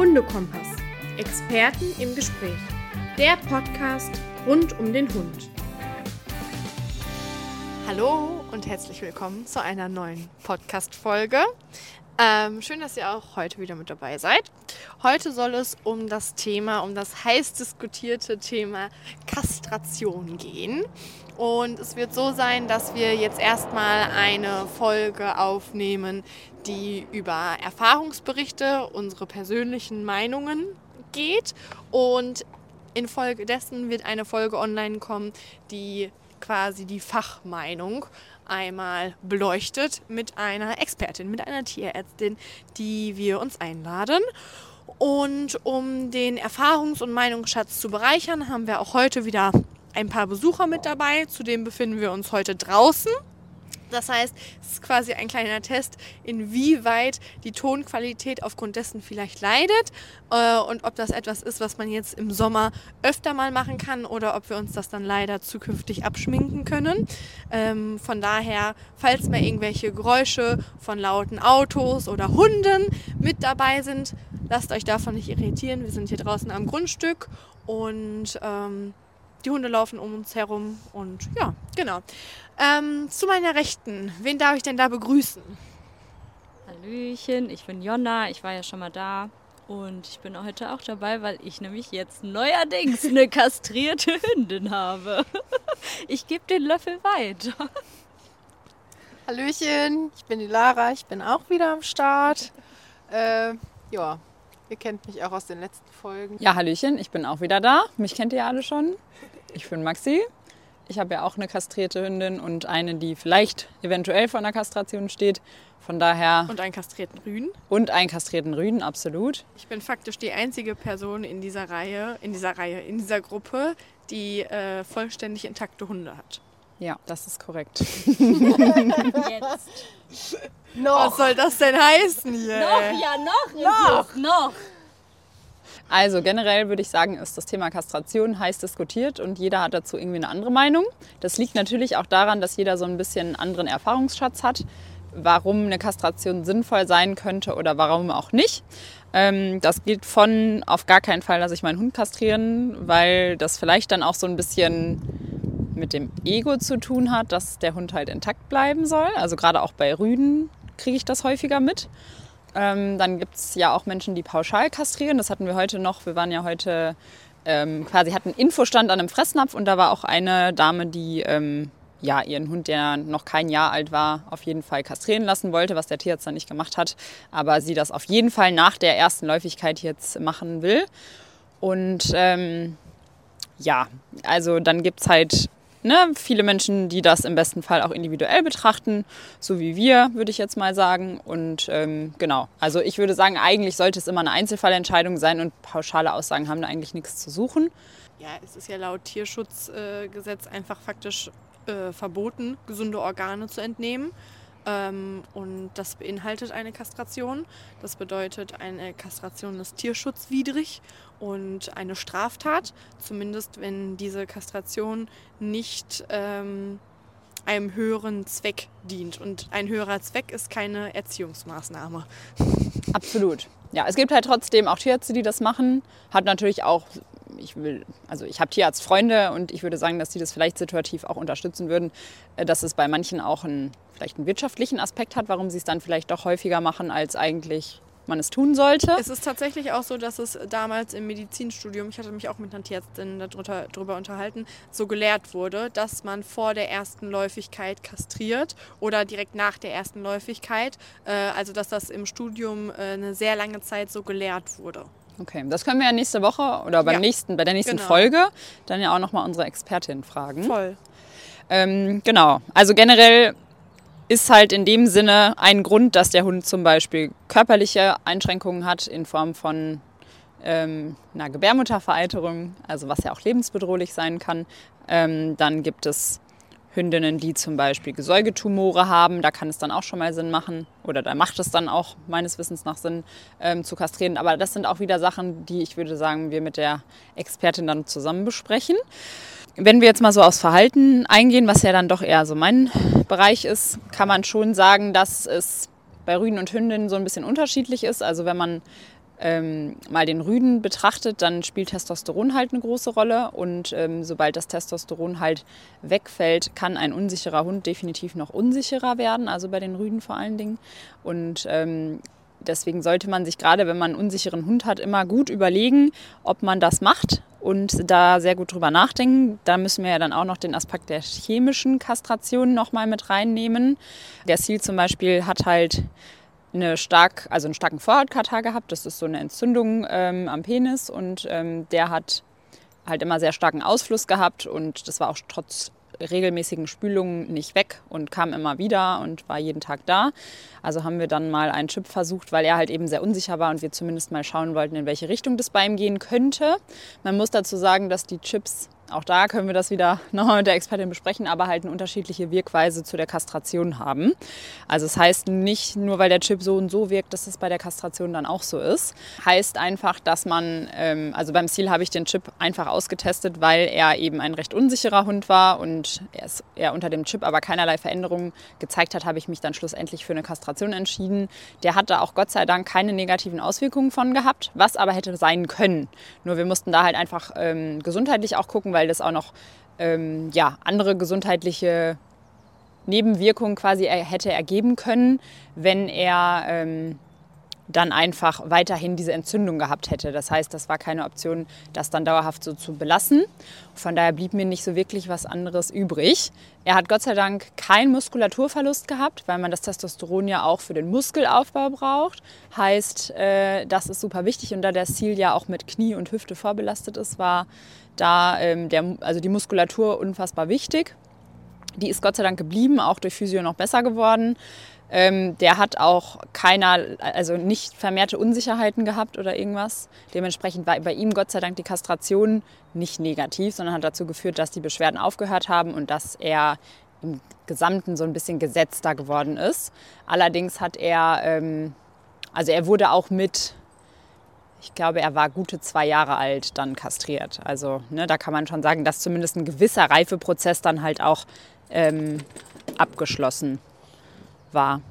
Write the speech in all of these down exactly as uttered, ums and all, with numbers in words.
Hundekompass. Experten im Gespräch. Der Podcast rund um den Hund. Hallo und herzlich willkommen zu einer neuen Podcast-Folge. Ähm, schön, dass ihr auch heute wieder mit dabei seid. Heute soll es um das Thema, um das heiß diskutierte Thema Kastration gehen. Und es wird so sein, dass wir jetzt erstmal eine Folge aufnehmen, die über Erfahrungsberichte, unsere persönlichen Meinungen geht. Und infolgedessen wird eine Folge online kommen, die quasi die Fachmeinung einmal beleuchtet mit einer Expertin, mit einer Tierärztin, die wir uns einladen. Und um den Erfahrungs- und Meinungsschatz zu bereichern, haben wir auch heute wieder ein paar Besucher mit dabei. Zudem befinden wir uns heute draußen. Das heißt, es ist quasi ein kleiner Test, inwieweit die Tonqualität aufgrund dessen vielleicht leidet äh, und ob das etwas ist, was man jetzt im Sommer öfter mal machen kann oder ob wir uns das dann leider zukünftig abschminken können. Ähm, von daher, falls mal irgendwelche Geräusche von lauten Autos oder Hunden mit dabei sind, lasst euch davon nicht irritieren. Wir sind hier draußen am Grundstück und ähm, die Hunde laufen um uns herum und ja, genau. Ähm, zu meiner Rechten, wen darf ich denn da begrüßen? Hallöchen, ich bin Jonna, ich war ja schon mal da und ich bin heute auch dabei, weil ich nämlich jetzt neuerdings eine kastrierte Hündin habe. Ich gebe den Löffel weiter. Hallöchen, ich bin die Lara, ich bin auch wieder am Start. Äh, ja, ihr kennt mich auch aus den letzten Folgen. Ja, Hallöchen, ich bin auch wieder da. Mich kennt ihr ja alle schon. Ich bin Maxi. Ich habe ja auch eine kastrierte Hündin und eine, die vielleicht eventuell vor einer Kastration steht. Von daher... Und einen kastrierten Rüden. Und einen kastrierten Rüden, absolut. Ich bin faktisch die einzige Person in dieser Reihe, in dieser Reihe, in dieser Gruppe, die äh, vollständig intakte Hunde hat. Ja, das ist korrekt. Jetzt. Noch. Was soll das denn heißen hier? Noch, ja, noch. Noch. Noch. Also generell würde ich sagen, ist das Thema Kastration heiß diskutiert und jeder hat dazu irgendwie eine andere Meinung. Das liegt natürlich auch daran, dass jeder so ein bisschen einen anderen Erfahrungsschatz hat, warum eine Kastration sinnvoll sein könnte oder warum auch nicht. Ähm, das geht von auf gar keinen Fall, lasse ich meinen Hund kastrieren, weil das vielleicht dann auch so ein bisschen mit dem Ego zu tun hat, dass der Hund halt intakt bleiben soll. Also gerade auch bei Rüden kriege ich das häufiger mit. Ähm, dann gibt es ja auch Menschen, die pauschal kastrieren. Das hatten wir heute noch. Wir waren ja heute ähm, quasi, hatten einen Infostand an einem Fressnapf und da war auch eine Dame, die ähm, ja, ihren Hund, der noch kein Jahr alt war, auf jeden Fall kastrieren lassen wollte, was der Tierarzt dann nicht gemacht hat. Aber sie das auf jeden Fall nach der ersten Läufigkeit jetzt machen will. Und ähm, ja, also dann gibt es halt Ne, viele Menschen, die das im besten Fall auch individuell betrachten, so wie wir, würde ich jetzt mal sagen. Und ähm, genau, also ich würde sagen, eigentlich sollte es immer eine Einzelfallentscheidung sein und pauschale Aussagen haben da eigentlich nichts zu suchen. Ja, es ist ja laut Tierschutzgesetz äh, einfach faktisch äh, verboten, gesunde Organe zu entnehmen. Ähm, und das beinhaltet eine Kastration. Das bedeutet, eine Kastration ist tierschutzwidrig und eine Straftat, zumindest wenn diese Kastration nicht ähm, einem höheren Zweck dient. Und ein höherer Zweck ist keine Erziehungsmaßnahme. Absolut. Ja, es gibt halt trotzdem auch Tierärzte, die das machen. Hat natürlich auch, ich will, also ich habe Tierarztfreunde und ich würde sagen, dass die das vielleicht situativ auch unterstützen würden, dass es bei manchen auch einen, vielleicht einen wirtschaftlichen Aspekt hat, warum sie es dann vielleicht doch häufiger machen, als eigentlich man es tun sollte. Es ist tatsächlich auch so, dass es damals im Medizinstudium, ich hatte mich auch mit einer Tierärztin darüber, darüber unterhalten, so gelehrt wurde, dass man vor der ersten Läufigkeit kastriert oder direkt nach der ersten Läufigkeit. Äh, also dass das im Studium äh, eine sehr lange Zeit so gelehrt wurde. Okay, das können wir ja nächste Woche oder beim ja, nächsten, bei der nächsten genau. Folge dann ja auch nochmal unsere Expertin fragen. Voll. Ähm, genau, also generell ist halt in dem Sinne ein Grund, dass der Hund zum Beispiel körperliche Einschränkungen hat in Form von ähm, einer Gebärmuttervereiterung, also was ja auch lebensbedrohlich sein kann. Ähm, dann gibt es Hündinnen, die zum Beispiel Gesäugetumore haben, da kann es dann auch schon mal Sinn machen oder da macht es dann auch meines Wissens nach Sinn ähm, zu kastrieren. Aber das sind auch wieder Sachen, die ich würde sagen, wir mit der Expertin dann zusammen besprechen. Wenn wir jetzt mal so aufs Verhalten eingehen, was ja dann doch eher so mein Bereich ist, kann man schon sagen, dass es bei Rüden und Hündinnen so ein bisschen unterschiedlich ist. Also wenn man ähm, mal den Rüden betrachtet, dann spielt Testosteron halt eine große Rolle. Und ähm, sobald das Testosteron halt wegfällt, kann ein unsicherer Hund definitiv noch unsicherer werden, also bei den Rüden vor allen Dingen. Und ähm, deswegen sollte man sich gerade, wenn man einen unsicheren Hund hat, immer gut überlegen, ob man das macht und da sehr gut drüber nachdenken. Da müssen wir ja dann auch noch den Aspekt der chemischen Kastration nochmal mit reinnehmen. Der Seal zum Beispiel hat halt eine stark, also einen starken Vorhautkatar gehabt. Das ist so eine Entzündung ähm, am Penis und ähm, der hat halt immer sehr starken Ausfluss gehabt und das war auch trotz regelmäßigen Spülungen nicht weg und kam immer wieder und war jeden Tag da. Also haben wir dann mal einen Chip versucht, weil er halt eben sehr unsicher war und wir zumindest mal schauen wollten, in welche Richtung das bei ihm gehen könnte. Man muss dazu sagen, dass die Chips, auch da können wir das wieder nochmal mit der Expertin besprechen, aber halt eine unterschiedliche Wirkweise zu der Kastration haben. Also es heißt nicht nur, weil der Chip so und so wirkt, dass es bei der Kastration dann auch so ist. Heißt einfach, dass man, ähm, also beim Seal habe ich den Chip einfach ausgetestet, weil er eben ein recht unsicherer Hund war und er, ist, er unter dem Chip aber keinerlei Veränderungen gezeigt hat, habe ich mich dann schlussendlich für eine Kastration entschieden. Der hat da auch Gott sei Dank keine negativen Auswirkungen von gehabt, was aber hätte sein können. Nur wir mussten da halt einfach ähm, gesundheitlich auch gucken, weil das auch noch ähm, ja, andere gesundheitliche Nebenwirkungen quasi er hätte ergeben können, wenn er ähm, dann einfach weiterhin diese Entzündung gehabt hätte. Das heißt, das war keine Option, das dann dauerhaft so zu belassen. Von daher blieb mir nicht so wirklich was anderes übrig. Er hat Gott sei Dank keinen Muskulaturverlust gehabt, weil man das Testosteron ja auch für den Muskelaufbau braucht. Heißt, äh, das ist super wichtig. Und da der Seal ja auch mit Knie und Hüfte vorbelastet ist, war da ähm, der, also die Muskulatur unfassbar wichtig. Die ist Gott sei Dank geblieben, auch durch Physio noch besser geworden. Ähm, der hat auch keiner, also nicht vermehrte Unsicherheiten gehabt oder irgendwas. Dementsprechend war bei ihm Gott sei Dank die Kastration nicht negativ, sondern hat dazu geführt, dass die Beschwerden aufgehört haben und dass er im Gesamten so ein bisschen gesetzter geworden ist. Allerdings hat er, ähm, also er wurde auch mit, ich glaube, er war gute zwei Jahre alt dann kastriert. Also ne, da kann man schon sagen, dass zumindest ein gewisser Reifeprozess dann halt auch ähm, abgeschlossen war.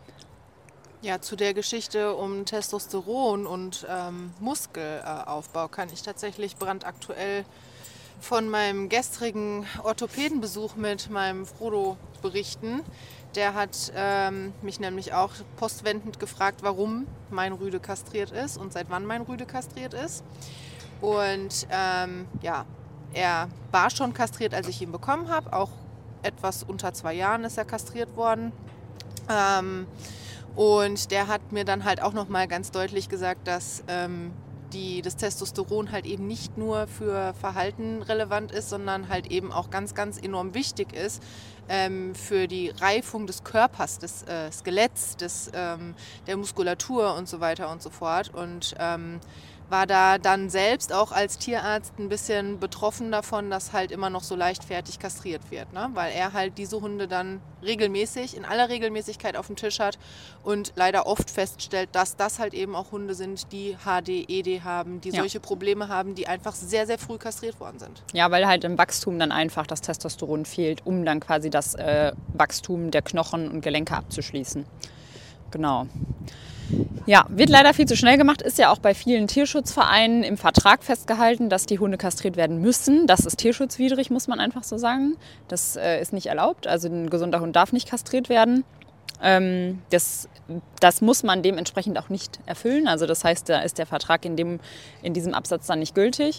Ja, zu der Geschichte um Testosteron und ähm, Muskelaufbau kann ich tatsächlich brandaktuell von meinem gestrigen Orthopädenbesuch mit meinem Frodo berichten. Der hat ähm, mich nämlich auch postwendend gefragt, warum mein Rüde kastriert ist und seit wann mein Rüde kastriert ist. Und ähm, ja, er war schon kastriert, als ich ihn bekommen habe. Auch etwas unter zwei Jahren ist er kastriert worden. Ähm, und der hat mir dann halt auch nochmal ganz deutlich gesagt, dass ähm, die, das Testosteron halt eben nicht nur für Verhalten relevant ist, sondern halt eben auch ganz, ganz enorm wichtig ist ähm, für die Reifung des Körpers, des äh, Skeletts, des, ähm, der Muskulatur und so weiter und so fort. Und ähm, war da dann selbst auch als Tierarzt ein bisschen betroffen davon, dass halt immer noch so leichtfertig kastriert wird, ne? Weil er halt diese Hunde dann regelmäßig, in aller Regelmäßigkeit auf dem Tisch hat und leider oft feststellt, dass das halt eben auch Hunde sind, die H D, E D haben, die ja. solche Probleme haben, die einfach sehr, sehr früh kastriert worden sind. Ja, weil halt im Wachstum dann einfach das Testosteron fehlt, um dann quasi das äh, Wachstum der Knochen und Gelenke abzuschließen. Genau. Ja, wird leider viel zu schnell gemacht, ist ja auch bei vielen Tierschutzvereinen im Vertrag festgehalten, dass die Hunde kastriert werden müssen. Das ist tierschutzwidrig, muss man einfach so sagen. Das äh, ist nicht erlaubt, also ein gesunder Hund darf nicht kastriert werden. Ähm, das, das muss man dementsprechend auch nicht erfüllen, also das heißt, da ist der Vertrag in, dem, in diesem Absatz dann nicht gültig.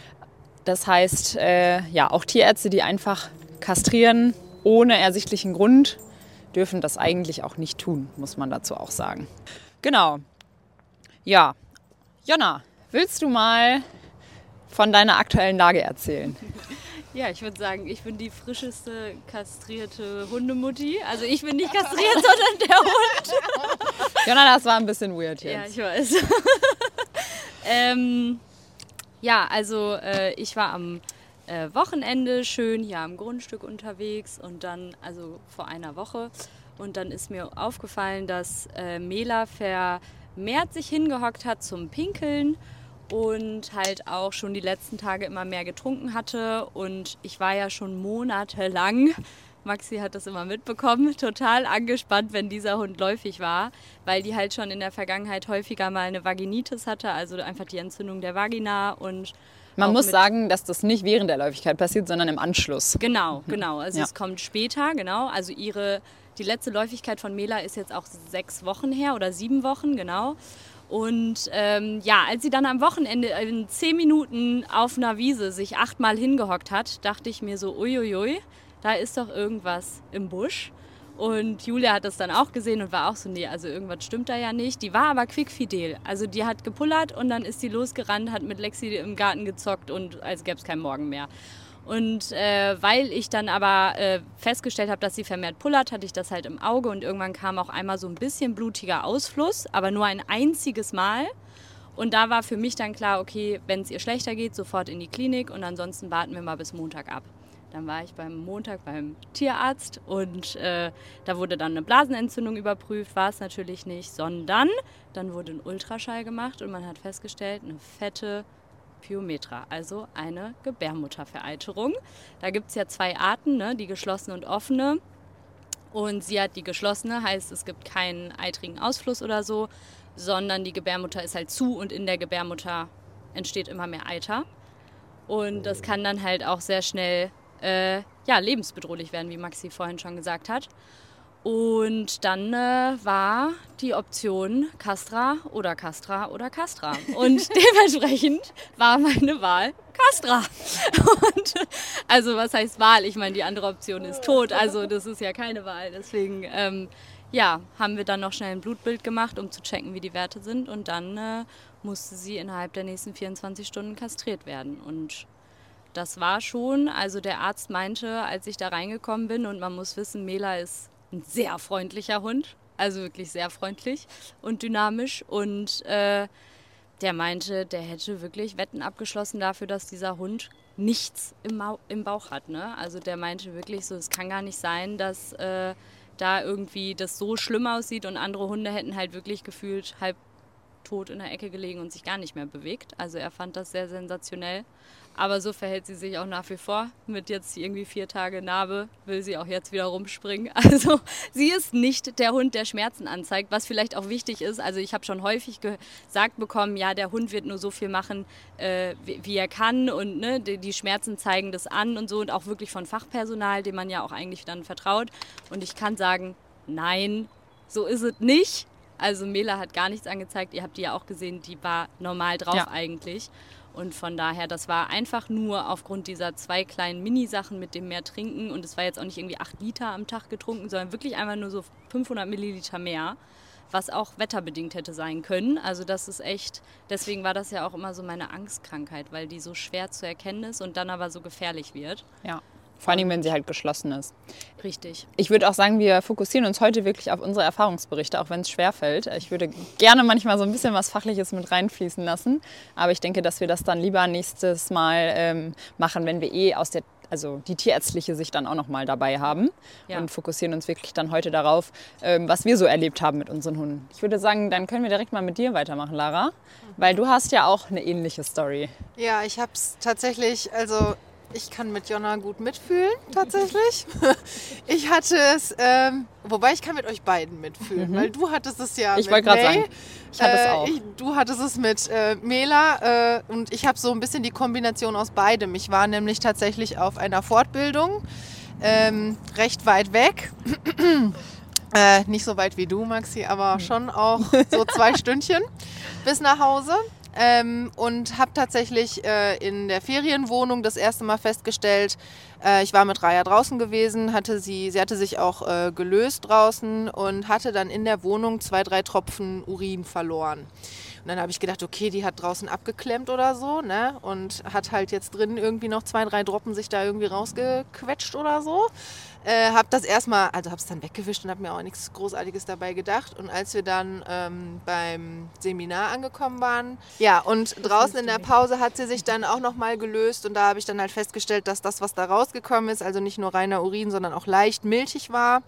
Das heißt, äh, ja, auch Tierärzte, die einfach kastrieren ohne ersichtlichen Grund, dürfen das eigentlich auch nicht tun, muss man dazu auch sagen. Genau. Ja, Jonna, willst du mal von deiner aktuellen Lage erzählen? Ja, ich würde sagen, ich bin die frischeste kastrierte Hundemutti. Also ich bin nicht kastriert, sondern der Hund. Jonna, das war ein bisschen weird jetzt. Ja, ich weiß. ähm, ja, also äh, ich war am äh, Wochenende schön hier am Grundstück unterwegs und dann, also vor einer Woche, und dann ist mir aufgefallen, dass äh, Mela vermehrt sich hingehockt hat zum Pinkeln und halt auch schon die letzten Tage immer mehr getrunken hatte. Und ich war ja schon monatelang Maxi hat das immer mitbekommen, total angespannt, wenn dieser Hund läufig war, weil die halt schon in der Vergangenheit häufiger mal eine Vaginitis hatte, also einfach die Entzündung der Vagina. Und man muss sagen, dass das nicht während der Läufigkeit passiert, sondern im Anschluss. Genau, genau. Also ja. es kommt später, genau. Also ihre, die letzte Läufigkeit von Mela ist jetzt auch sechs Wochen her oder sieben Wochen, genau. Und ähm, ja, als sie dann am Wochenende in zehn Minuten auf einer Wiese sich achtmal hingehockt hat, dachte ich mir so, uiuiui, da ist doch irgendwas im Busch. Und Julia hat das dann auch gesehen und war auch so, nee, also irgendwas stimmt da ja nicht. Die war aber quickfidel. Also die hat gepullert und dann ist sie losgerannt, hat mit Lexi im Garten gezockt und als gäbe es keinen Morgen mehr. Und äh, weil ich dann aber äh, festgestellt habe, dass sie vermehrt pullert, hatte ich das halt im Auge und irgendwann kam auch einmal so ein bisschen blutiger Ausfluss, aber nur ein einziges Mal. Und da war für mich dann klar, okay, wenn es ihr schlechter geht, sofort in die Klinik und ansonsten warten wir mal bis Montag ab. Dann war ich beim Montag beim Tierarzt und äh, da wurde dann eine Blasenentzündung überprüft, war es natürlich nicht, sondern dann wurde ein Ultraschall gemacht und man hat festgestellt, eine fette Pyometra, also eine Gebärmuttervereiterung. Da gibt es ja zwei Arten, ne, die geschlossene und offene. Und sie hat die geschlossene, heißt es gibt keinen eitrigen Ausfluss oder so, sondern die Gebärmutter ist halt zu und in der Gebärmutter entsteht immer mehr Eiter. Und das kann dann halt auch sehr schnell äh, ja, lebensbedrohlich werden, wie Maxi vorhin schon gesagt hat. Und dann äh, war die Option Castra oder Castra oder Castra. Und dementsprechend war meine Wahl Castra. Und, also was heißt Wahl? Ich meine, die andere Option ist tot. Also das ist ja keine Wahl. Deswegen ähm, ja, haben wir dann noch schnell ein Blutbild gemacht, um zu checken, wie die Werte sind. Und dann äh, musste sie innerhalb der nächsten vierundzwanzig Stunden kastriert werden. Und das war schon, also der Arzt meinte, als ich da reingekommen bin, und man muss wissen, Mela ist ein sehr freundlicher Hund, also wirklich sehr freundlich und dynamisch. Und äh, der meinte, der hätte wirklich Wetten abgeschlossen dafür, dass dieser Hund nichts im, Mau- im Bauch hat. Ne? Also der meinte wirklich so, es kann gar nicht sein, dass äh, da irgendwie das so schlimm aussieht und andere Hunde hätten halt wirklich gefühlt halb tot in der Ecke gelegen und sich gar nicht mehr bewegt. Also er fand das sehr sensationell. Aber so verhält sie sich auch nach wie vor. Mit jetzt irgendwie vier Tage Narbe will sie auch jetzt wieder rumspringen. Also sie ist nicht der Hund, der Schmerzen anzeigt, was vielleicht auch wichtig ist. Also ich habe schon häufig gesagt bekommen, ja, der Hund wird nur so viel machen, äh, wie, wie er kann. Und ne, die, die Schmerzen zeigen das an und so. Und auch wirklich von Fachpersonal, dem man ja auch eigentlich dann vertraut. Und ich kann sagen, nein, so ist es nicht. Also Mela hat gar nichts angezeigt. Ihr habt die ja auch gesehen, die war normal drauf ja. eigentlich. Und von daher, das war einfach nur aufgrund dieser zwei kleinen Mini-Sachen mit dem mehr Trinken. Und es war jetzt auch nicht irgendwie acht Liter am Tag getrunken, sondern wirklich einfach nur so fünfhundert Milliliter mehr, was auch wetterbedingt hätte sein können. Also das ist echt, deswegen war das ja auch immer so meine Angstkrankheit, weil die so schwer zu erkennen ist und dann aber so gefährlich wird. Ja. Vor allem, wenn sie halt geschlossen ist. Richtig. Ich würde auch sagen, wir fokussieren uns heute wirklich auf unsere Erfahrungsberichte, auch wenn es schwerfällt. Ich würde gerne manchmal so ein bisschen was Fachliches mit reinfließen lassen. Aber ich denke, dass wir das dann lieber nächstes Mal ähm, machen, wenn wir eh aus der, also die tierärztliche Sicht dann auch noch mal dabei haben. Ja. Und fokussieren uns wirklich dann heute darauf, ähm, was wir so erlebt haben mit unseren Hunden. Ich würde sagen, dann können wir direkt mal mit dir weitermachen, Lara. Weil du hast ja auch eine ähnliche Story. Ja, ich habe es tatsächlich, also... Ich kann mit Jonna gut mitfühlen, tatsächlich. Ich hatte es, ähm, wobei ich kann mit euch beiden mitfühlen, mhm. weil du hattest es ja ich mit May. Ich wollte gerade sagen, ich hatte äh, es auch. Ich, du hattest es mit äh, Mela äh, und ich habe so ein bisschen die Kombination aus beidem. Ich war nämlich tatsächlich auf einer Fortbildung, ähm, recht weit weg. äh, nicht so weit wie du, Maxi, aber schon auch so zwei Stündchen bis nach Hause. Ähm, und habe tatsächlich äh, in der Ferienwohnung das erste Mal festgestellt, äh, ich war mit Raya draußen gewesen, hatte sie, sie hatte sich auch äh, gelöst draußen und hatte dann in der Wohnung zwei, drei Tropfen Urin verloren. Und dann habe ich gedacht, okay, die hat draußen abgeklemmt oder so, ne? Und hat halt jetzt drin irgendwie noch zwei, drei Droppen sich da irgendwie rausgequetscht oder so. Äh, habe das erstmal, also habe es dann weggewischt und habe mir auch nichts Großartiges dabei gedacht. Und als wir dann ähm, beim Seminar angekommen waren, ja, und draußen in der Pause hat sie sich dann auch nochmal gelöst. Und da habe ich dann halt festgestellt, dass das, was da rausgekommen ist, also nicht nur reiner Urin, sondern auch leicht milchig war.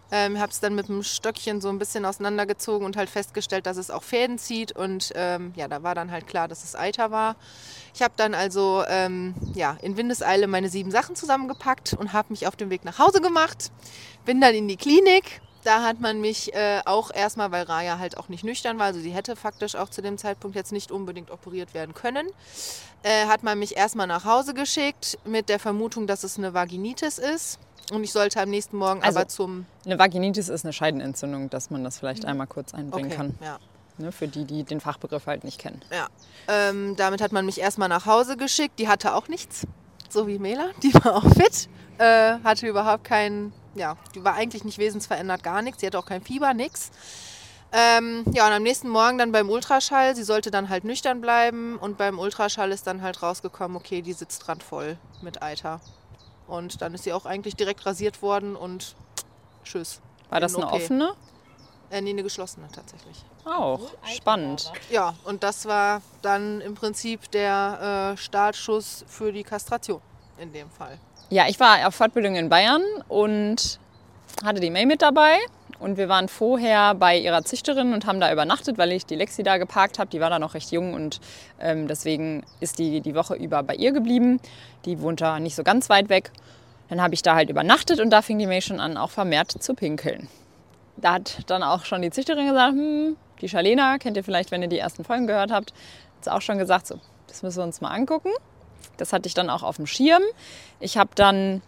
Ähm, habe es dann mit dem Stöckchen so ein bisschen auseinandergezogen und halt festgestellt, dass es auch Fäden zieht. Und ähm, ja, da war dann halt klar, dass es Eiter war. Ich habe dann also ähm, ja, in Windeseile meine sieben Sachen zusammengepackt und habe mich auf den Weg nach Hause gemacht. Bin dann in die Klinik. Da hat man mich äh, auch erstmal, weil Raya halt auch nicht nüchtern war, also sie hätte faktisch auch zu dem Zeitpunkt jetzt nicht unbedingt operiert werden können, äh, hat man mich erstmal nach Hause geschickt mit der Vermutung, dass es eine Vaginitis ist. Und ich sollte am nächsten Morgen Also, aber zum... Eine Vaginitis ist eine Scheidenentzündung, dass man das vielleicht einmal kurz einbringen Okay, kann. ja. Ne, für die, die den Fachbegriff halt nicht kennen. Ja, ähm, damit hat man mich erstmal nach Hause geschickt. Die hatte auch nichts, so wie Mela. Die war auch fit, äh, hatte überhaupt keinen, ja, die war eigentlich nicht wesensverändert, gar nichts. Sie hatte auch kein Fieber, nichts. Ähm, ja, und am nächsten Morgen dann beim Ultraschall, sie sollte dann halt nüchtern bleiben. Und beim Ultraschall ist dann halt rausgekommen, okay, die sitzt randvoll mit Eiter. Und dann ist sie auch eigentlich direkt rasiert worden und tschüss. War das In eine O P. offene? Äh, nee, eine geschlossene tatsächlich. Auch. Spannend. Ja, und das war dann im Prinzip der äh, Startschuss für die Kastration in dem Fall. Ja, ich war auf Fortbildung in Bayern und hatte die May mit dabei. Und wir waren vorher bei ihrer Züchterin und haben da übernachtet, weil ich die Lexi da geparkt habe. Die war da noch recht jung und ähm, deswegen ist die die Woche über bei ihr geblieben. Die wohnt da nicht so ganz weit weg. Dann habe ich da halt übernachtet und da fing die May schon an, auch vermehrt zu pinkeln. Da hat dann auch schon die Züchterin gesagt, hm, die Schalena, kennt ihr vielleicht, wenn ihr die ersten Folgen gehört habt, hat sie auch schon gesagt, so, das müssen wir uns mal angucken. Das hatte ich dann auch auf dem Schirm. Ich habe dann,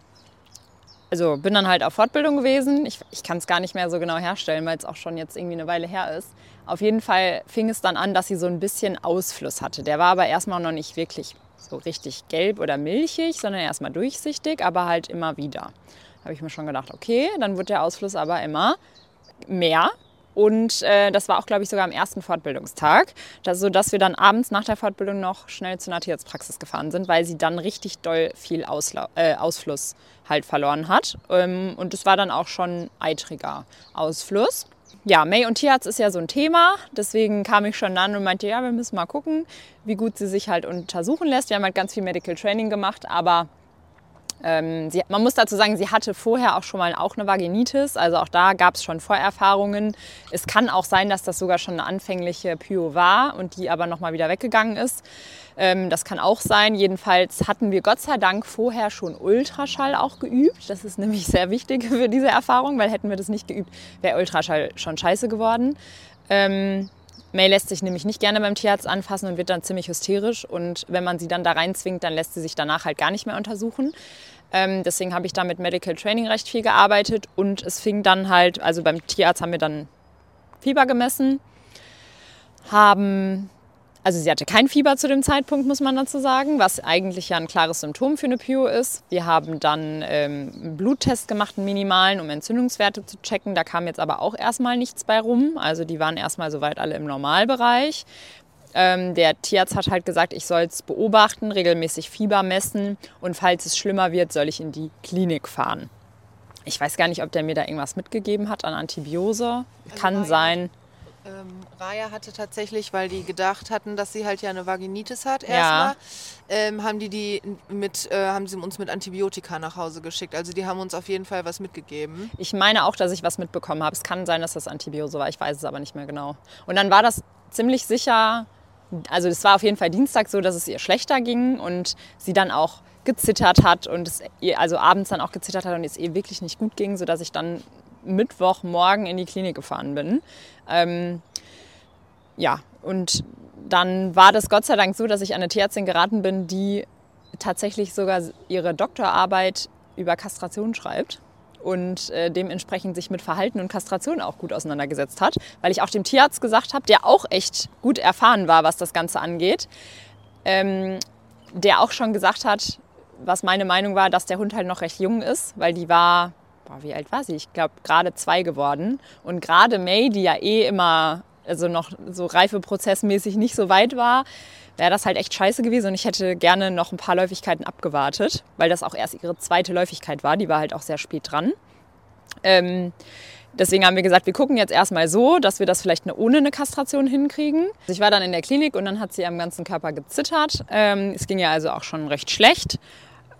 also bin dann halt auf Fortbildung gewesen. Ich, ich kann es gar nicht mehr so genau herstellen, weil es auch schon jetzt irgendwie eine Weile her ist. Auf jeden Fall fing es dann an, dass sie so ein bisschen Ausfluss hatte. Der war aber erstmal noch nicht wirklich so richtig gelb oder milchig, sondern erstmal durchsichtig, aber halt immer wieder. Da habe ich mir schon gedacht, okay, dann wird der Ausfluss aber immer mehr. Und äh, das war auch, glaube ich, sogar am ersten Fortbildungstag, dass, sodass wir dann abends nach der Fortbildung noch schnell zur Tierarztpraxis gefahren sind, weil sie dann richtig doll viel Ausla- äh, Ausfluss halt verloren hat. Ähm, und es war dann auch schon eitriger Ausfluss. Ja, May und Tierarzt ist ja so ein Thema, deswegen kam ich schon dann und meinte, ja, wir müssen mal gucken, wie gut sie sich halt untersuchen lässt. Wir haben halt ganz viel Medical Training gemacht, aber Ähm, sie, man muss dazu sagen, sie hatte vorher auch schon mal auch eine Vaginitis, also auch da gab es schon Vorerfahrungen. Es kann auch sein, dass das sogar schon eine anfängliche Pyo war und die aber nochmal wieder weggegangen ist. Ähm, das kann auch sein. Jedenfalls hatten wir Gott sei Dank vorher schon Ultraschall auch geübt. Das ist nämlich sehr wichtig für diese Erfahrung, weil hätten wir das nicht geübt, wäre Ultraschall schon scheiße geworden. Ähm, May lässt sich nämlich nicht gerne beim Tierarzt anfassen und wird dann ziemlich hysterisch. Und wenn man sie dann da reinzwingt, dann lässt sie sich danach halt gar nicht mehr untersuchen. Ähm, deswegen habe ich da mit Medical Training recht viel gearbeitet. Und es fing dann halt, also beim Tierarzt haben wir dann Fieber gemessen. Haben, also sie hatte kein Fieber zu dem Zeitpunkt, muss man dazu sagen, was eigentlich ja ein klares Symptom für eine Pyo ist. Wir haben dann ähm, einen Bluttest gemacht, einen minimalen, um Entzündungswerte zu checken. Da kam jetzt aber auch erstmal nichts bei rum. Also die waren erstmal soweit alle im Normalbereich. Ähm, der Tierarzt hat halt gesagt, ich soll es beobachten, regelmäßig Fieber messen und falls es schlimmer wird, soll ich in die Klinik fahren. Ich weiß gar nicht, ob der mir da irgendwas mitgegeben hat an Antibiose. Kann Also sein. Ähm, Raya hatte tatsächlich, weil die gedacht hatten, dass sie halt ja eine Vaginitis hat Ja. erstmal, ähm, haben die die mit, äh, haben sie uns mit Antibiotika nach Hause geschickt. Also die haben uns auf jeden Fall was mitgegeben. Ich meine auch, dass ich was mitbekommen habe. Es kann sein, dass das Antibiose war. Ich weiß es aber nicht mehr genau. Und dann war das ziemlich sicher, also es war auf jeden Fall Dienstag so, dass es ihr schlechter ging und sie dann auch gezittert hat und es ihr, also abends dann auch gezittert hat und es ihr wirklich nicht gut ging, sodass ich dann Mittwochmorgen in die Klinik gefahren bin. Ähm, ja, und dann war das Gott sei Dank so, dass ich an eine Tierärztin geraten bin, die tatsächlich sogar ihre Doktorarbeit über Kastration schreibt und äh, dementsprechend sich mit Verhalten und Kastration auch gut auseinandergesetzt hat, weil ich auch dem Tierarzt gesagt habe, der auch echt gut erfahren war, was das Ganze angeht, ähm, der auch schon gesagt hat, was meine Meinung war, dass der Hund halt noch recht jung ist, weil die war, boah, wie alt war sie? Ich glaube, gerade zwei geworden. Und gerade May, die ja eh immer, also noch so reifeprozessmäßig nicht so weit war, wäre das halt echt scheiße gewesen. Und ich hätte gerne noch ein paar Läufigkeiten abgewartet, weil das auch erst ihre zweite Läufigkeit war. Die war halt auch sehr spät dran. Ähm, deswegen haben wir gesagt, wir gucken jetzt erstmal so, dass wir das vielleicht eine, ohne eine Kastration hinkriegen. Ich war dann in der Klinik und dann hat sie am ganzen Körper gezittert. Ähm, es ging ja also auch schon recht schlecht.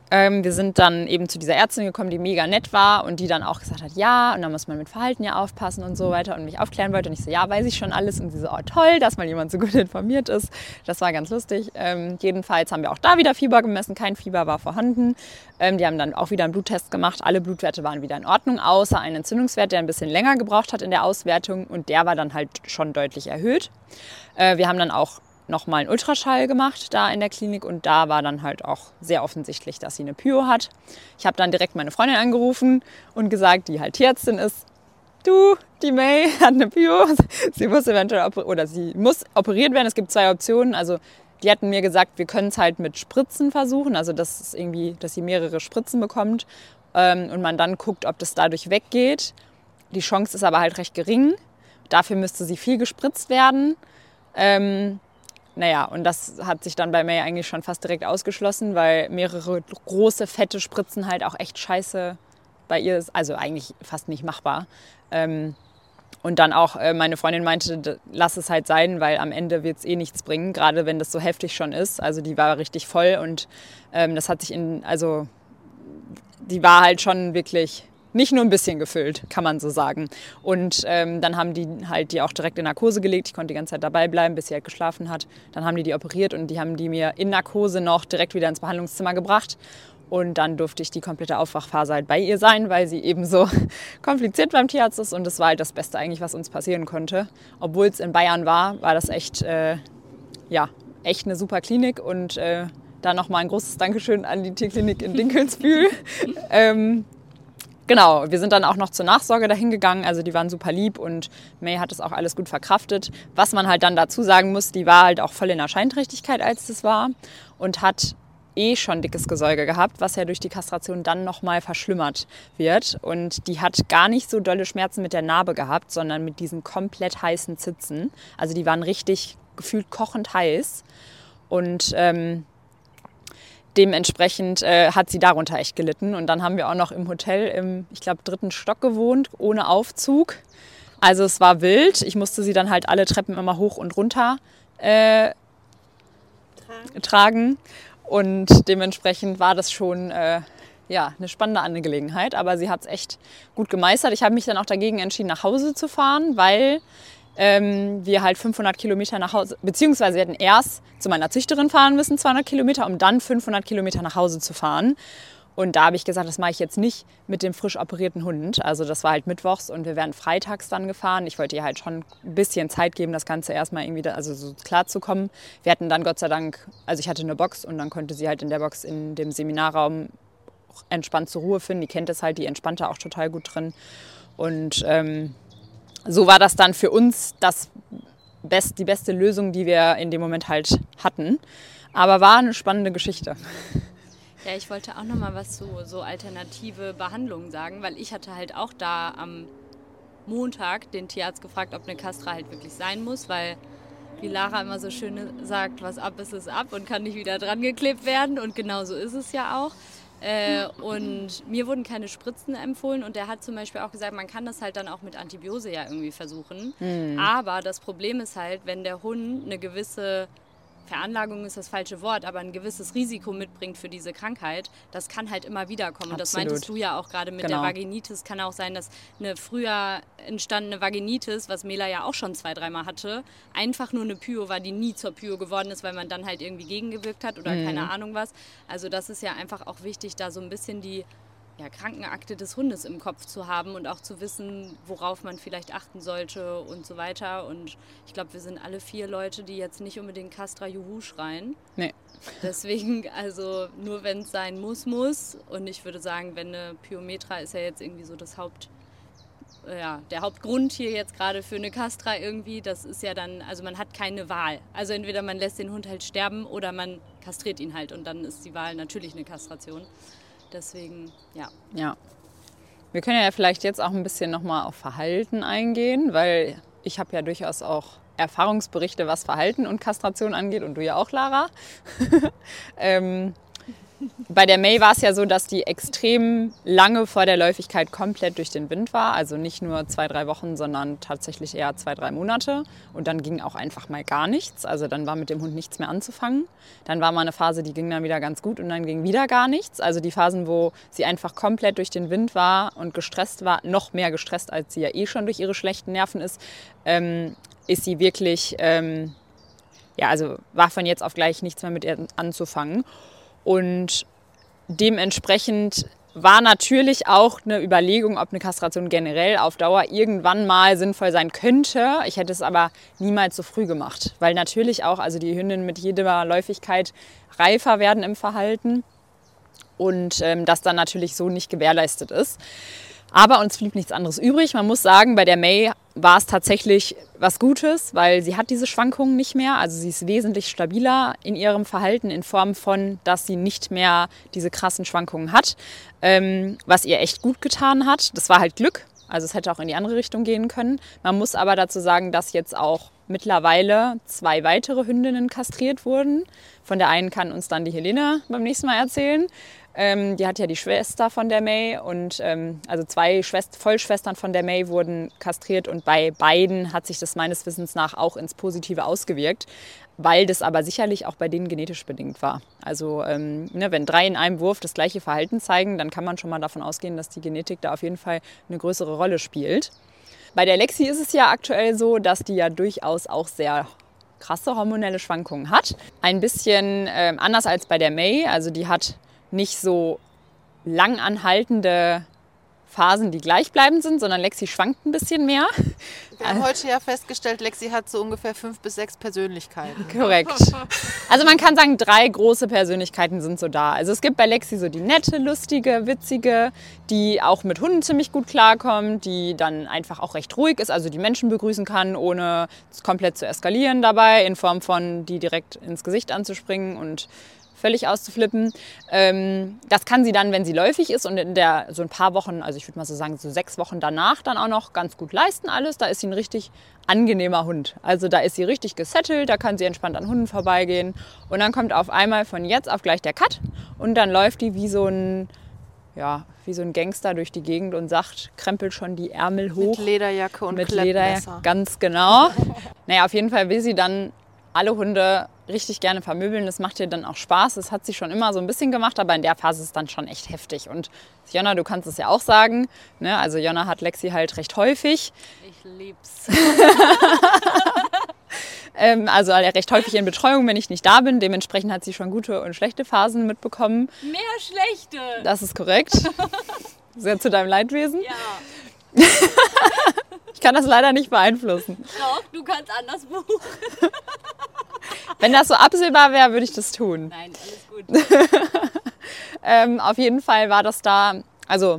Ähm, wir sind dann eben zu dieser Ärztin gekommen, die mega nett war und die dann auch gesagt hat, ja, und da muss man mit Verhalten ja aufpassen und so weiter und mich aufklären wollte. Und ich so, ja, weiß ich schon alles. Und sie so, oh toll, dass mal jemand so gut informiert ist. Das war ganz lustig. Ähm, jedenfalls haben wir auch da wieder Fieber gemessen. Kein Fieber war vorhanden. Ähm, die haben dann auch wieder einen Bluttest gemacht. Alle Blutwerte waren wieder in Ordnung, außer ein Entzündungswert, der ein bisschen länger gebraucht hat in der Auswertung. Und der war dann halt schon deutlich erhöht. Äh, wir haben dann auch nochmal einen Ultraschall gemacht da in der Klinik und da war dann halt auch sehr offensichtlich, dass sie eine Pyo hat. Ich habe dann direkt meine Freundin angerufen und gesagt, die halt Tierärztin ist, du, die May hat eine Pyo, sie muss eventuell oper- oder sie muss operiert werden. Es gibt zwei Optionen, also die hatten mir gesagt, wir können es halt mit Spritzen versuchen, also dass es irgendwie, dass sie mehrere Spritzen bekommt ähm, und man dann guckt, ob das dadurch weggeht. Die Chance ist aber halt recht gering. Dafür müsste sie viel gespritzt werden. Ähm, Naja, und das hat sich dann bei May eigentlich schon fast direkt ausgeschlossen, weil mehrere große, fette Spritzen halt auch echt scheiße bei ihr ist. Also eigentlich fast nicht machbar. Ähm, und dann auch äh, meine Freundin meinte, lass es halt sein, weil am Ende wird es eh nichts bringen, gerade wenn das so heftig schon ist. Also die war richtig voll und ähm, das hat sich in, also die war halt schon wirklich nicht nur ein bisschen gefüllt, kann man so sagen. Und ähm, dann haben die halt die auch direkt in Narkose gelegt. Ich konnte die ganze Zeit dabei bleiben, bis sie halt geschlafen hat. Dann haben die die operiert und die haben die mir in Narkose noch direkt wieder ins Behandlungszimmer gebracht. Und dann durfte ich die komplette Aufwachphase halt bei ihr sein, weil sie eben so kompliziert beim Tierarzt ist. Und das war halt das Beste eigentlich, was uns passieren konnte. Obwohl es in Bayern war, war das echt, äh, ja, echt eine super Klinik. Und äh, da nochmal ein großes Dankeschön an die Tierklinik in Dinkelsbühl. ähm, Genau, wir sind dann auch noch zur Nachsorge dahin gegangen, also die waren super lieb und May hat das auch alles gut verkraftet. Was man halt dann dazu sagen muss, die war halt auch voll in der Scheinträchtigkeit, als das war und hat eh schon dickes Gesäuge gehabt, was ja durch die Kastration dann nochmal verschlimmert wird. Und die hat gar nicht so dolle Schmerzen mit der Narbe gehabt, sondern mit diesen komplett heißen Zitzen. Also die waren richtig gefühlt kochend heiß und ähm, dementsprechend äh, hat sie darunter echt gelitten. Und dann haben wir auch noch im Hotel im, ich glaube, dritten Stock gewohnt, ohne Aufzug. Also es war wild. Ich musste sie dann halt alle Treppen immer hoch und runter äh, tragen. tragen. Und dementsprechend war das schon äh, ja, eine spannende Angelegenheit. Aber sie hat es echt gut gemeistert. Ich habe mich dann auch dagegen entschieden, nach Hause zu fahren, weil Ähm, wir halt fünfhundert Kilometer nach Hause, beziehungsweise wir hätten erst zu meiner Züchterin fahren müssen, zweihundert Kilometer, um dann fünfhundert Kilometer nach Hause zu fahren. Und da habe ich gesagt, das mache ich jetzt nicht mit dem frisch operierten Hund. Also das war halt mittwochs und wir wären freitags dann gefahren. Ich wollte ihr halt schon ein bisschen Zeit geben, das Ganze erstmal irgendwie da, also so klar zu kommen. Wir hatten dann Gott sei Dank, also ich hatte eine Box und dann konnte sie halt in der Box in dem Seminarraum entspannt zur Ruhe finden. Die kennt es halt, die entspannt da auch total gut drin. Und ähm, so war das dann für uns das best, die beste Lösung, die wir in dem Moment halt hatten. Aber war eine spannende Geschichte. Ja, ich wollte auch noch mal was zu so alternative Behandlungen sagen, weil ich hatte halt auch da am Montag den Tierarzt gefragt, ob eine Kastra halt wirklich sein muss, weil wie Lara immer so schön sagt, was ab ist, ist ab und kann nicht wieder dran geklebt werden. Und genau so ist es ja auch. Äh, und mir wurden keine Spritzen empfohlen und der hat zum Beispiel auch gesagt, man kann das halt dann auch mit Antibiose ja irgendwie versuchen. Mhm. Aber das Problem ist halt, wenn der Hund eine gewisse Veranlagung ist das falsche Wort, aber ein gewisses Risiko mitbringt für diese Krankheit, das kann halt immer wieder kommen. Und das meintest du ja auch gerade mit genau. der Vaginitis. Kann auch sein, dass eine früher entstandene Vaginitis, was Mela ja auch schon zwei, dreimal hatte, einfach nur eine Pyo war, die nie zur Pyo geworden ist, weil man dann halt irgendwie gegengewirkt hat oder mhm. keine Ahnung was. Also das ist ja einfach auch wichtig, da so ein bisschen die ja, Krankenakte des Hundes im Kopf zu haben und auch zu wissen, worauf man vielleicht achten sollte und so weiter. Und ich glaube, wir sind alle vier Leute, die jetzt nicht unbedingt Kastra Juhu schreien. Nee. Deswegen, also nur wenn es sein muss, muss. Und ich würde sagen, wenn eine Pyometra ist ja jetzt irgendwie so das Haupt, ja, der Hauptgrund hier jetzt gerade für eine Kastra irgendwie, das ist ja dann, also man hat keine Wahl. Also entweder man lässt den Hund halt sterben oder man kastriert ihn halt und dann ist die Wahl natürlich eine Kastration. Deswegen, ja. Ja. Wir können ja vielleicht jetzt auch ein bisschen nochmal auf Verhalten eingehen, weil ich habe ja durchaus auch Erfahrungsberichte, was Verhalten und Kastration angeht und du ja auch, Lara. ähm, bei der May war es ja so, dass die extrem lange vor der Läufigkeit komplett durch den Wind war. Also nicht nur zwei, drei Wochen, sondern tatsächlich eher zwei, drei Monate. Und dann ging auch einfach mal gar nichts. Also dann war mit dem Hund nichts mehr anzufangen. Dann war mal eine Phase, die ging dann wieder ganz gut und dann ging wieder gar nichts. Also die Phasen, wo sie einfach komplett durch den Wind war und gestresst war, noch mehr gestresst, als sie ja eh schon durch ihre schlechten Nerven ist, ähm, ist sie wirklich, ähm, ja, also war von jetzt auf gleich nichts mehr mit ihr anzufangen. Und dementsprechend war natürlich auch eine Überlegung, ob eine Kastration generell auf Dauer irgendwann mal sinnvoll sein könnte. Ich hätte es aber niemals so früh gemacht, weil natürlich auch, also die Hündinnen mit jeder Läufigkeit reifer werden im Verhalten und ähm, das dann natürlich so nicht gewährleistet ist. Aber uns blieb nichts anderes übrig. Man muss sagen, bei der May war es tatsächlich was Gutes, weil sie hat diese Schwankungen nicht mehr. Also sie ist wesentlich stabiler in ihrem Verhalten in Form von, dass sie nicht mehr diese krassen Schwankungen hat, ähm, was ihr echt gut getan hat. Das war halt Glück. Also es hätte auch in die andere Richtung gehen können. Man muss aber dazu sagen, dass jetzt auch mittlerweile zwei weitere Hündinnen kastriert wurden. Von der einen kann uns dann die Helene beim nächsten Mal erzählen. Ähm, die hat ja die Schwester von der May und ähm, also zwei Schwest- Vollschwestern von der May wurden kastriert und bei beiden hat sich das meines Wissens nach auch ins Positive ausgewirkt, weil das aber sicherlich auch bei denen genetisch bedingt war. Also ähm, ne, wenn drei in einem Wurf das gleiche Verhalten zeigen, dann kann man schon mal davon ausgehen, dass die Genetik da auf jeden Fall eine größere Rolle spielt. Bei der Lexi ist es ja aktuell so, dass die ja durchaus auch sehr krasse hormonelle Schwankungen hat. Ein bisschen äh, anders als bei der May, also die hat nicht so lang anhaltende Phasen, die gleichbleibend sind, sondern Lexi schwankt ein bisschen mehr. Wir haben heute ja festgestellt, Lexi hat so ungefähr fünf bis sechs Persönlichkeiten. Korrekt. Also man kann sagen, drei große Persönlichkeiten sind so da. Also es gibt bei Lexi so die nette, lustige, witzige, die auch mit Hunden ziemlich gut klarkommt, die dann einfach auch recht ruhig ist, also die Menschen begrüßen kann, ohne komplett zu eskalieren dabei, in Form von die direkt ins Gesicht anzuspringen und völlig auszuflippen. Ähm, das kann sie dann, wenn sie läufig ist und in der so ein paar Wochen, also ich würde mal so sagen, so sechs Wochen danach dann auch noch ganz gut leisten alles. Da ist sie ein richtig angenehmer Hund. Also da ist sie richtig gesettelt, da kann sie entspannt an Hunden vorbeigehen. Und dann kommt auf einmal von jetzt auf gleich der Cut und dann läuft die wie so ein, ja, wie so ein Gangster durch die Gegend und sagt, krempelt schon die Ärmel hoch. Mit Lederjacke und Mit Klettmesser. Lederjacke, ganz genau. Naja, auf jeden Fall will sie dann alle Hunde richtig gerne vermöbeln. Das macht ihr dann auch Spaß. Das hat sie schon immer so ein bisschen gemacht, aber in der Phase ist es dann schon echt heftig. Und Jonna, du kannst es ja auch sagen, ne? Also Jonna hat Lexi halt recht häufig. Ich lieb's. ähm, also recht häufig in Betreuung, wenn ich nicht da bin. Dementsprechend hat sie schon gute und schlechte Phasen mitbekommen. Mehr schlechte. Das ist korrekt. Sehr zu deinem Leidwesen. Ja. Ich kann das leider nicht beeinflussen. Doch, du kannst anders buchen. Wenn das so absehbar wäre, würde ich das tun. Nein, alles gut. ähm, auf jeden Fall war das da, also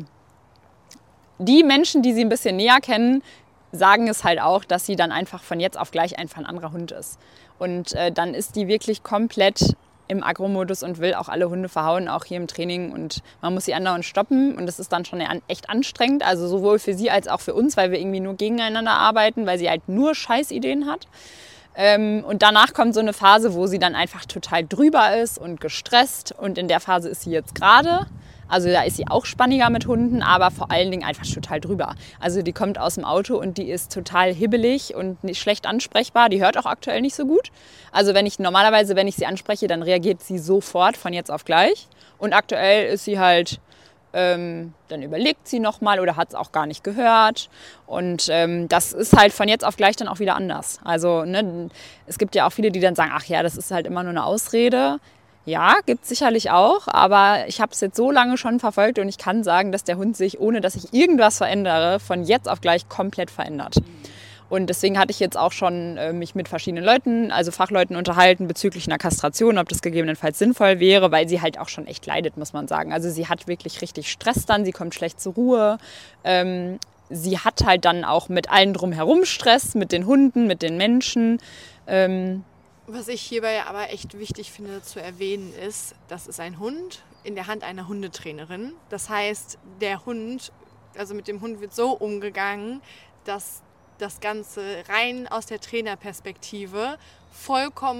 die Menschen, die sie ein bisschen näher kennen, sagen es halt auch, dass sie dann einfach von jetzt auf gleich einfach ein anderer Hund ist. Und äh, dann ist die wirklich komplett im Agro-Modus und will auch alle Hunde verhauen, auch hier im Training. Und man muss sie andauernd stoppen und das ist dann schon echt anstrengend. Also sowohl für sie als auch für uns, weil wir irgendwie nur gegeneinander arbeiten, weil sie halt nur Scheißideen hat. Ähm, und danach kommt so eine Phase, wo sie dann einfach total drüber ist und gestresst. Und in der Phase ist sie jetzt gerade. Also da ist sie auch spanniger mit Hunden, aber vor allen Dingen einfach total drüber. Also die kommt aus dem Auto und die ist total hibbelig und nicht schlecht ansprechbar. Die hört auch aktuell nicht so gut. Also wenn ich normalerweise, wenn ich sie anspreche, dann reagiert sie sofort von jetzt auf gleich. Und aktuell ist sie halt, ähm, dann überlegt sie nochmal oder hat es auch gar nicht gehört. Und ähm, das ist halt von jetzt auf gleich dann auch wieder anders. Also ne, es gibt ja auch viele, die dann sagen, ach ja, das ist halt immer nur eine Ausrede. Ja, gibt es sicherlich auch, aber ich habe es jetzt so lange schon verfolgt und ich kann sagen, dass der Hund sich, ohne dass ich irgendwas verändere, von jetzt auf gleich komplett verändert. Und deswegen hatte ich jetzt auch schon äh, mich mit verschiedenen Leuten, also Fachleuten unterhalten bezüglich einer Kastration, ob das gegebenenfalls sinnvoll wäre, weil sie halt auch schon echt leidet, muss man sagen. Also sie hat wirklich richtig Stress dann, sie kommt schlecht zur Ruhe. Ähm, sie hat halt dann auch mit allen drumherum Stress, mit den Hunden, mit den Menschen. Ähm, Was ich hierbei aber echt wichtig finde zu erwähnen ist, das ist ein Hund in der Hand einer Hundetrainerin. Das heißt, der Hund, also mit dem Hund wird so umgegangen, dass das Ganze rein aus der Trainerperspektive vollkommen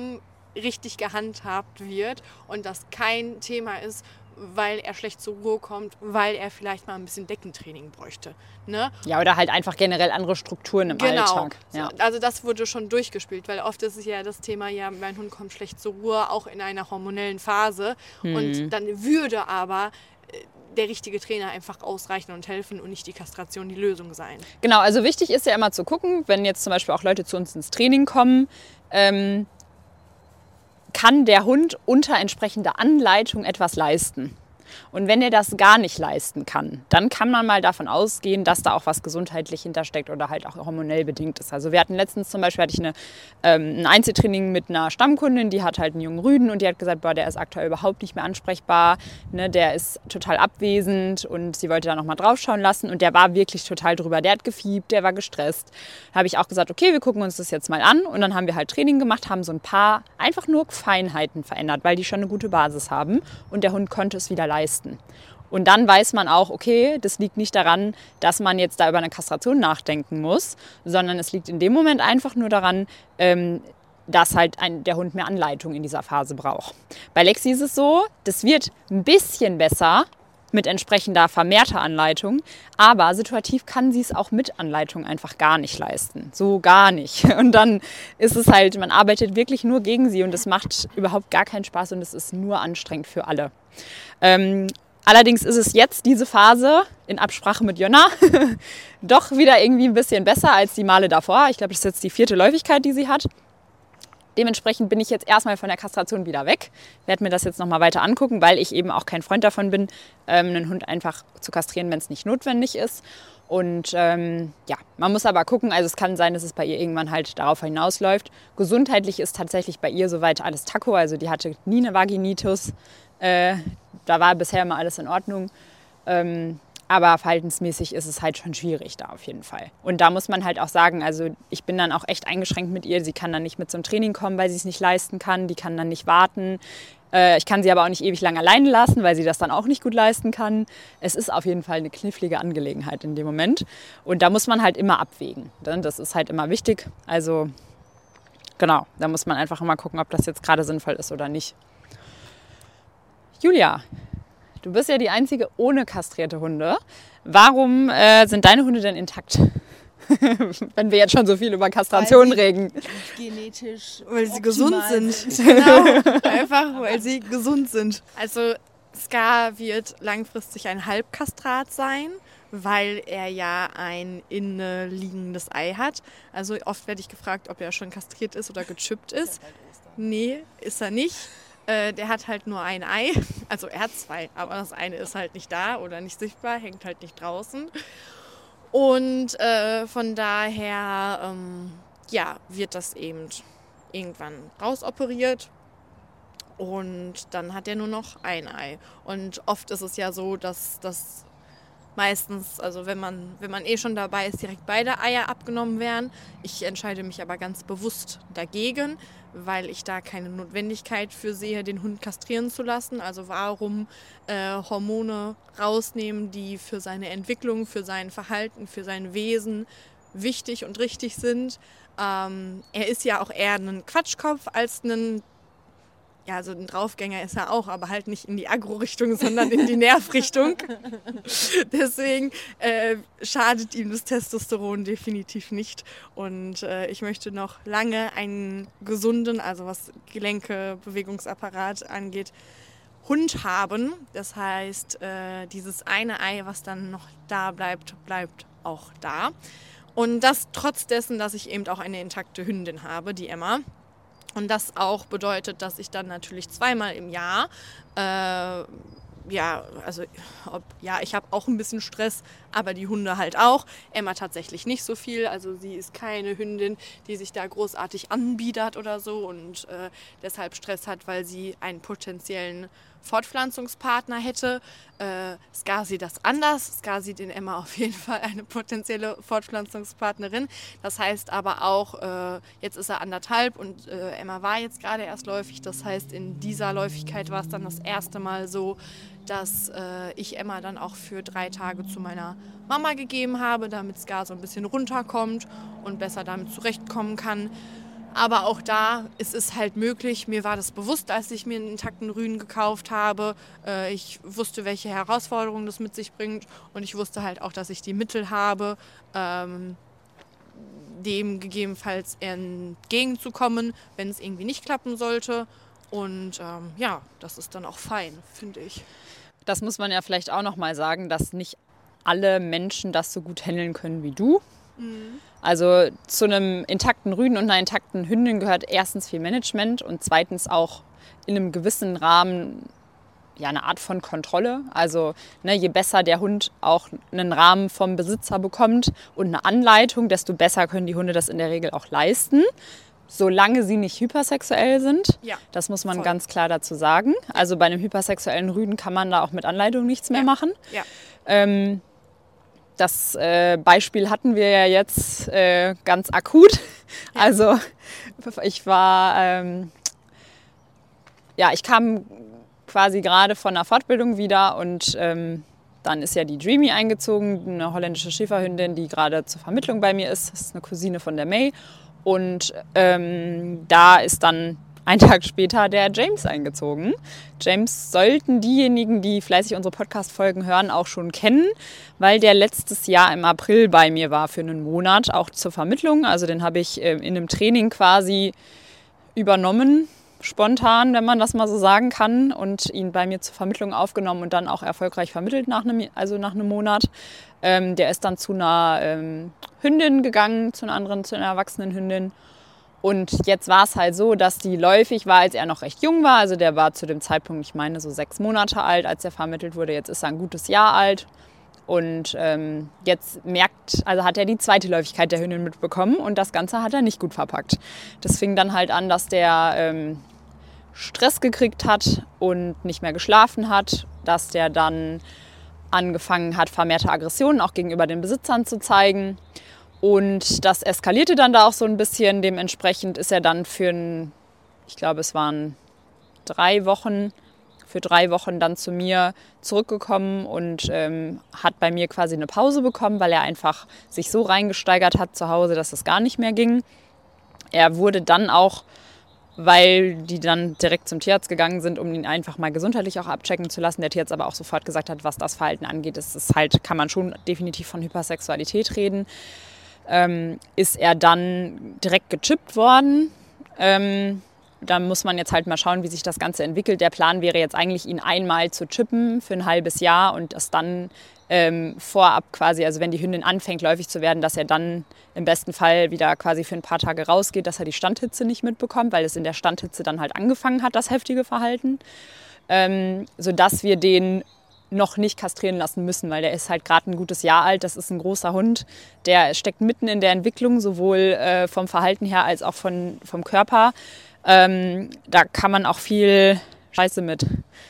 richtig gehandhabt wird und das kein Thema ist, weil er schlecht zur Ruhe kommt, weil er vielleicht mal ein bisschen Deckentraining bräuchte. Ne? Ja, oder halt einfach generell andere Strukturen im genau. Alltag. Ja. So, also das wurde schon durchgespielt, weil oft ist es ja das Thema, ja, mein Hund kommt schlecht zur Ruhe, auch in einer hormonellen Phase. Hm. Und dann würde aber der richtige Trainer einfach ausreichen und helfen und nicht die Kastration die Lösung sein. Genau, also wichtig ist ja immer zu gucken, wenn jetzt zum Beispiel auch Leute zu uns ins Training kommen, ähm, kann der Hund unter entsprechender Anleitung etwas leisten. Und wenn er das gar nicht leisten kann, dann kann man mal davon ausgehen, dass da auch was gesundheitlich hintersteckt oder halt auch hormonell bedingt ist. Also wir hatten letztens zum Beispiel hatte ich eine, ähm, ein Einzeltraining mit einer Stammkundin, die hat halt einen jungen Rüden und die hat gesagt, boah, der ist aktuell überhaupt nicht mehr ansprechbar, ne, der ist total abwesend und sie wollte da nochmal drauf schauen lassen und der war wirklich total drüber, der hat gefiebt, der war gestresst. Da habe ich auch gesagt, okay, wir gucken uns das jetzt mal an und dann haben wir halt Training gemacht, haben so ein paar einfach nur Feinheiten verändert, weil die schon eine gute Basis haben und der Hund konnte es wieder leisten. Und dann weiß man auch, okay, das liegt nicht daran, dass man jetzt da über eine Kastration nachdenken muss, sondern es liegt in dem Moment einfach nur daran, ähm, dass halt ein, der Hund mehr Anleitung in dieser Phase braucht. Bei Lexi ist es so, das wird ein bisschen besser mit entsprechender vermehrter Anleitung, aber situativ kann sie es auch mit Anleitung einfach gar nicht leisten. So gar nicht. Und dann ist es halt, man arbeitet wirklich nur gegen sie und es macht überhaupt gar keinen Spaß und es ist nur anstrengend für alle. Ähm, allerdings ist es jetzt diese Phase in Absprache mit Jonna doch wieder irgendwie ein bisschen besser als die Male davor. Ich glaube, das ist jetzt die vierte Läufigkeit, die sie hat. Dementsprechend bin ich jetzt erstmal von der Kastration wieder weg. Werde mir das jetzt nochmal weiter angucken, weil ich eben auch kein Freund davon bin, ähm, einen Hund einfach zu kastrieren, wenn es nicht notwendig ist. Und ähm, ja, man muss aber gucken, also es kann sein, dass es bei ihr irgendwann halt darauf hinausläuft. Gesundheitlich ist tatsächlich bei ihr soweit alles Taco, also die hatte nie eine Vaginitis. Äh, da war bisher immer alles in Ordnung. Ähm, Aber verhaltensmäßig ist es halt schon schwierig da auf jeden Fall. Und da muss man halt auch sagen, also ich bin dann auch echt eingeschränkt mit ihr. Sie kann dann nicht mit zum Training kommen, weil sie es nicht leisten kann. Die kann dann nicht warten. Äh, ich kann sie aber auch nicht ewig lang alleine lassen, weil sie das dann auch nicht gut leisten kann. Es ist auf jeden Fall eine knifflige Angelegenheit in dem Moment. Und da muss man halt immer abwägen. Das ist halt immer wichtig. Also genau, da muss man einfach immer gucken, ob das jetzt gerade sinnvoll ist oder nicht. Julia, du bist ja die einzige ohne kastrierte Hunde. Warum äh, sind deine Hunde denn intakt? Wenn wir jetzt schon so viel über Kastration reden. Genetisch. Weil sie gesund sind. sind. Genau, einfach weil sie gesund sind. Also Scar wird langfristig ein Halbkastrat sein, weil er ja ein innenliegendes Ei hat. Also oft werde ich gefragt, ob er schon kastriert ist oder gechippt ist. Nee, ist er nicht. Der hat halt nur ein Ei, also er hat zwei, aber das eine ist halt nicht da oder nicht sichtbar, hängt halt nicht draußen. Und äh, von daher ähm, ja, wird das eben irgendwann rausoperiert und dann hat er nur noch ein Ei. Und oft ist es ja so, dass das meistens, also wenn man, wenn man eh schon dabei ist, direkt beide Eier abgenommen werden. Ich entscheide mich aber ganz bewusst dagegen, weil ich da keine Notwendigkeit für sehe, den Hund kastrieren zu lassen. Also warum äh, Hormone rausnehmen, die für seine Entwicklung, für sein Verhalten, für sein Wesen wichtig und richtig sind. Ähm, er ist ja auch eher ein Quatschkopf als ein, ja, so ein Draufgänger ist er auch, aber halt nicht in die Agro-Richtung, sondern in die Nervrichtung. Deswegen äh, schadet ihm das Testosteron definitiv nicht. Und äh, ich möchte noch lange einen gesunden, also was Gelenke, Bewegungsapparat angeht, Hund haben. Das heißt, äh, dieses eine Ei, was dann noch da bleibt, bleibt auch da. Und das trotz dessen, dass ich eben auch eine intakte Hündin habe, die Emma. Und das auch bedeutet, dass ich dann natürlich zweimal im Jahr, äh, ja, also ob, ja, ich habe auch ein bisschen Stress, aber die Hunde halt auch. Emma tatsächlich nicht so viel, also sie ist keine Hündin, die sich da großartig anbiedert oder so und äh, deshalb Stress hat, weil sie einen potenziellen Fortpflanzungspartner hätte. Äh, Scar sieht das anders. Scar sieht in Emma auf jeden Fall eine potenzielle Fortpflanzungspartnerin. Das heißt aber auch, äh, jetzt ist er anderthalb und äh, Emma war jetzt gerade erst läufig. Das heißt, in dieser Läufigkeit war es dann das erste Mal so, dass äh, ich Emma dann auch für drei Tage zu meiner Mama gegeben habe, damit Scar so ein bisschen runterkommt und besser damit zurechtkommen kann. Aber auch da ist es halt möglich. Mir war das bewusst, als ich mir einen intakten Rüden gekauft habe. Äh, ich wusste, welche Herausforderungen das mit sich bringt. Und ich wusste halt auch, dass ich die Mittel habe, ähm, dem gegebenenfalls entgegenzukommen, wenn es irgendwie nicht klappen sollte. Und ähm, ja, das ist dann auch fein, finde ich. Das muss man ja vielleicht auch noch mal sagen, dass nicht alle Menschen das so gut handeln können wie du. Mhm. Also zu einem intakten Rüden und einer intakten Hündin gehört erstens viel Management und zweitens auch in einem gewissen Rahmen ja, eine Art von Kontrolle. Also ne, je besser der Hund auch einen Rahmen vom Besitzer bekommt und eine Anleitung, desto besser können die Hunde das in der Regel auch leisten. Solange sie nicht hypersexuell sind, ja, das muss man voll. ganz klar dazu sagen. Also bei einem hypersexuellen Rüden kann man da auch mit Anleitung nichts mehr ja. machen. Ja. Ähm, das äh, Beispiel hatten wir ja jetzt äh, ganz akut. Ja. Also ich war, ähm, ja, ich kam quasi gerade von einer Fortbildung wieder und ähm, dann ist ja die Dreamy eingezogen, eine holländische Schäferhündin, die gerade zur Vermittlung bei mir ist. Das ist eine Cousine von der May. Und ähm, da ist dann ein Tag später der James eingezogen. James sollten diejenigen, die fleißig unsere Podcast-Folgen hören, auch schon kennen, weil der letztes Jahr im April bei mir war für einen Monat, auch zur Vermittlung. Also den habe ich äh, in einem Training quasi übernommen, spontan, wenn man das mal so sagen kann, und ihn bei mir zur Vermittlung aufgenommen und dann auch erfolgreich vermittelt nach einem, also nach einem Monat. Ähm, der ist dann zu einer ähm, Hündin gegangen, zu einer anderen, zu einer erwachsenen Hündin. Und jetzt war es halt so, dass die läufig war, als er noch recht jung war. Also der war zu dem Zeitpunkt, ich meine, so sechs Monate alt, als er vermittelt wurde. Jetzt ist er ein gutes Jahr alt. Und ähm, jetzt merkt, also hat er die zweite Läufigkeit der Hündin mitbekommen und das Ganze hat er nicht gut verpackt. Das fing dann halt an, dass der ähm, Stress gekriegt hat und nicht mehr geschlafen hat, dass der dann angefangen hat, vermehrte Aggressionen auch gegenüber den Besitzern zu zeigen. Und das eskalierte dann da auch so ein bisschen. Dementsprechend ist er dann für, ein, ich glaube, es waren drei Wochen, für drei Wochen dann zu mir zurückgekommen und ähm, hat bei mir quasi eine Pause bekommen, weil er einfach sich so reingesteigert hat zu Hause, dass es gar nicht mehr ging. Er wurde dann auch, weil die dann direkt zum Tierarzt gegangen sind, um ihn einfach mal gesundheitlich auch abchecken zu lassen. Der Tierarzt aber auch sofort gesagt hat, was das Verhalten angeht, ist es halt, kann man schon definitiv von Hypersexualität reden. Ähm, ist er dann direkt gechippt worden. Ähm, da muss man jetzt halt mal schauen, wie sich das Ganze entwickelt. Der Plan wäre jetzt eigentlich, ihn einmal zu chippen für ein halbes Jahr und das dann ähm, vorab quasi, also wenn die Hündin anfängt läufig zu werden, dass er dann im besten Fall wieder quasi für ein paar Tage rausgeht, dass er die Standhitze nicht mitbekommt, weil es in der Standhitze dann halt angefangen hat, das heftige Verhalten, ähm, sodass wir den noch nicht kastrieren lassen müssen, weil der ist halt gerade ein gutes Jahr alt. Das ist ein großer Hund, der steckt mitten in der Entwicklung, sowohl äh, vom Verhalten her als auch von, vom Körper. Ähm, da kann man auch viel Scheiße mit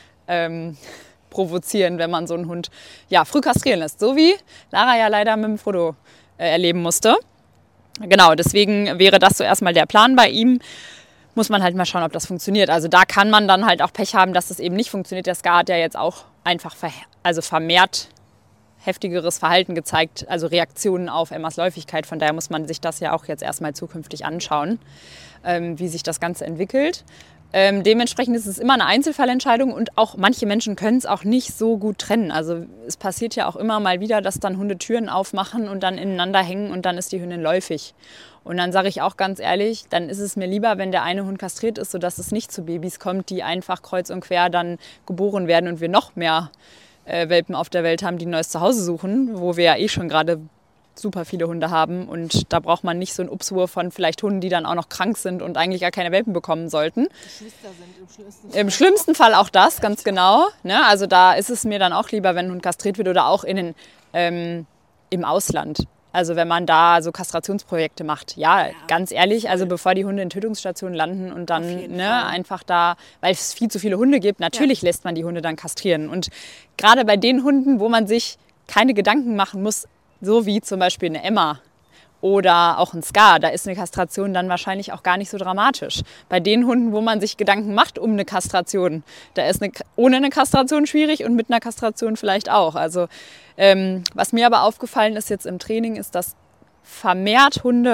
ähm, provozieren, wenn man so einen Hund ja, früh kastrieren lässt. So wie Lara ja leider mit dem Frodo äh, erleben musste. Genau, deswegen wäre das so erstmal der Plan bei ihm. Muss man halt mal schauen, ob das funktioniert. Also da kann man dann halt auch Pech haben, dass das eben nicht funktioniert. Der Ska hat ja jetzt auch einfach ver- also vermehrt heftigeres Verhalten gezeigt, also Reaktionen auf Emmas Läufigkeit. Von daher muss man sich das ja auch jetzt erstmal zukünftig anschauen, ähm, wie sich das Ganze entwickelt. Ähm, dementsprechend ist es immer eine Einzelfallentscheidung und auch manche Menschen können es auch nicht so gut trennen. Also es passiert ja auch immer mal wieder, dass dann Hunde Türen aufmachen und dann ineinander hängen und dann ist die Hündin läufig. Und dann sage ich auch ganz ehrlich, dann ist es mir lieber, wenn der eine Hund kastriert ist, sodass es nicht zu Babys kommt, die einfach kreuz und quer dann geboren werden und wir noch mehr äh, Welpen auf der Welt haben, die ein neues Zuhause suchen, wo wir ja eh schon gerade super viele Hunde haben und da braucht man nicht so einen Upswurf von vielleicht Hunden, die dann auch noch krank sind und eigentlich gar keine Welpen bekommen sollten. Geschwister sind im schlimmsten Fall. Im schlimmsten Fall auch das, ganz genau. Ne? Also da ist es mir dann auch lieber, wenn ein Hund kastriert wird oder auch in den, ähm, im Ausland. Also wenn man da so Kastrationsprojekte macht. Ja, ja, ganz ehrlich, also bevor die Hunde in Tötungsstationen landen und dann ne, einfach da, weil es viel zu viele Hunde gibt, natürlich ja. lässt man die Hunde dann kastrieren. Und gerade bei den Hunden, wo man sich keine Gedanken machen muss, so wie zum Beispiel eine Emma oder auch ein Ska, da ist eine Kastration dann wahrscheinlich auch gar nicht so dramatisch. Bei den Hunden, wo man sich Gedanken macht um eine Kastration, da ist eine, ohne eine Kastration schwierig und mit einer Kastration vielleicht auch. Also ähm, was mir aber aufgefallen ist jetzt im Training, ist, dass vermehrt Hunde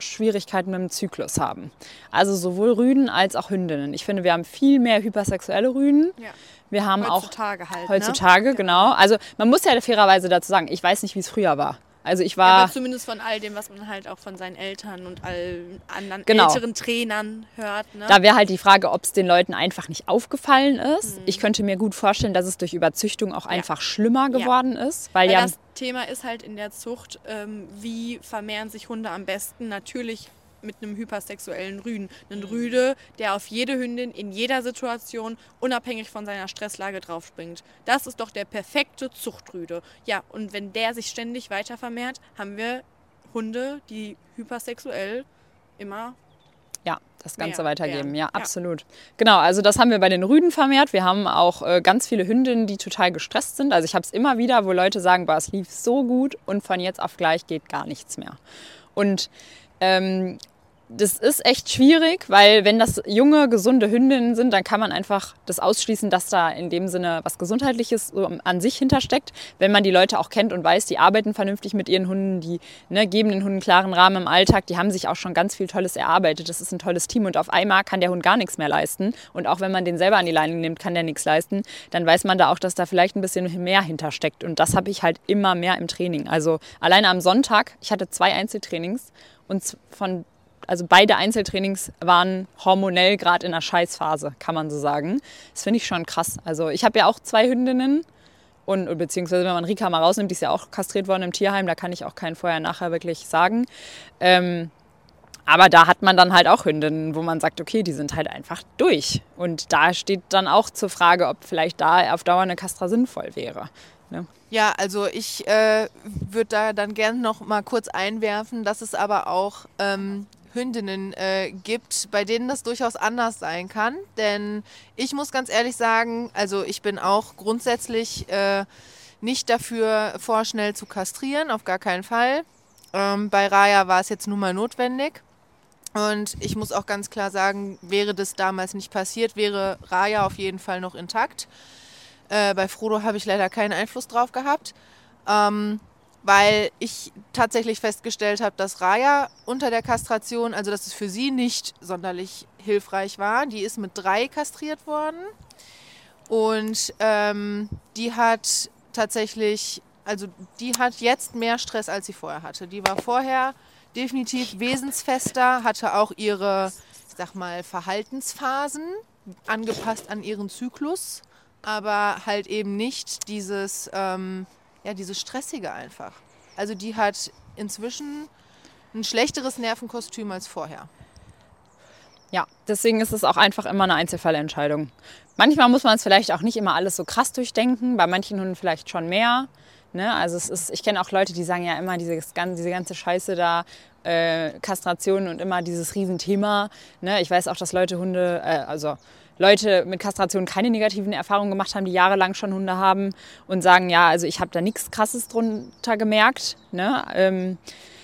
Schwierigkeiten mit dem Zyklus haben. Also sowohl Rüden als auch Hündinnen. Ich finde, wir haben viel mehr hypersexuelle Rüden. Ja. Wir haben Heutzutage auch halt, heutzutage, ne? genau. Also man muss ja fairerweise dazu sagen, ich weiß nicht, wie es früher war. Also ich Ja, war... aber zumindest von all dem, was man halt auch von seinen Eltern und allen anderen Genau. älteren Trainern hört. Ne? Da wäre halt die Frage, ob es den Leuten einfach nicht aufgefallen ist. Mhm. Ich könnte mir gut vorstellen, dass es durch Überzüchtung auch Ja. einfach schlimmer Ja. geworden ist. Weil, Weil ja, das Thema ist halt in der Zucht, ähm, wie vermehren sich Hunde am besten? Natürlich mit einem hypersexuellen Rüden. Ein Rüde, der auf jede Hündin in jeder Situation unabhängig von seiner Stresslage draufspringt. Das ist doch der perfekte Zuchtrüde. Ja, und wenn der sich ständig weiter vermehrt, haben wir Hunde, die hypersexuell immer... ja, das Ganze mehr weitergeben. werden. Ja, Ja. absolut. Genau, also das haben wir bei den Rüden vermehrt. Wir haben auch äh, ganz viele Hündinnen, die total gestresst sind. Also ich habe es immer wieder, wo Leute sagen, boah, es lief so gut und von jetzt auf gleich geht gar nichts mehr. Und ähm, das ist echt schwierig, weil wenn das junge, gesunde Hündinnen sind, dann kann man einfach das ausschließen, dass da in dem Sinne was Gesundheitliches so an sich hintersteckt. Wenn man die Leute auch kennt und weiß, die arbeiten vernünftig mit ihren Hunden, die ne, geben den Hunden einen klaren Rahmen im Alltag, die haben sich auch schon ganz viel Tolles erarbeitet. Das ist ein tolles Team und auf einmal kann der Hund gar nichts mehr leisten. Und auch wenn man den selber an die Leine nimmt, kann der nichts leisten. Dann weiß man da auch, dass da vielleicht ein bisschen mehr hintersteckt. Und das habe ich halt immer mehr im Training. Also alleine am Sonntag, ich hatte zwei Einzeltrainings und von Also beide Einzeltrainings waren hormonell gerade in einer Scheißphase, kann man so sagen. Das finde ich schon krass. Also ich habe ja auch zwei Hündinnen und beziehungsweise wenn man Rika mal rausnimmt, die ist ja auch kastriert worden im Tierheim, da kann ich auch kein Vorher-Nachher wirklich sagen. Ähm, aber da hat man dann halt auch Hündinnen, wo man sagt, okay, die sind halt einfach durch. Und da steht dann auch zur Frage, ob vielleicht da auf Dauer eine Kastra sinnvoll wäre. Ne? Ja, also ich äh, würde da dann gerne noch mal kurz einwerfen, dass es aber auch ähm, Hündinnen äh, gibt, bei denen das durchaus anders sein kann. Denn ich muss ganz ehrlich sagen, also ich bin auch grundsätzlich äh, nicht dafür, vorschnell zu kastrieren, auf gar keinen Fall. Ähm, bei Raya war es jetzt nun mal notwendig. Und ich muss auch ganz klar sagen, wäre das damals nicht passiert, wäre Raya auf jeden Fall noch intakt. Äh, bei Frodo habe ich leider keinen Einfluss drauf gehabt. Ähm, weil ich tatsächlich festgestellt habe, dass Raya unter der Kastration, also dass es für sie nicht sonderlich hilfreich war. Die ist mit drei kastriert worden und ähm, die hat tatsächlich, also die hat jetzt mehr Stress, als sie vorher hatte. Die war vorher definitiv wesensfester, hatte auch ihre, ich sag mal, Verhaltensphasen angepasst an ihren Zyklus, aber halt eben nicht dieses... Ähm, Ja, dieses Stressige einfach. Also die hat inzwischen ein schlechteres Nervenkostüm als vorher. Ja, deswegen ist es auch einfach immer eine Einzelfallentscheidung. Manchmal muss man es vielleicht auch nicht immer alles so krass durchdenken, bei manchen Hunden vielleicht schon mehr. Ne? Also es ist, ich kenne auch Leute, die sagen ja immer dieses, diese ganze Scheiße da, äh, Kastration und immer dieses Riesenthema. Ne? Ich weiß auch, dass Leute Hunde, äh, also Leute mit Kastration keine negativen Erfahrungen gemacht haben, die jahrelang schon Hunde haben und sagen, ja, also ich habe da nichts Krasses drunter gemerkt. Ne? Ähm,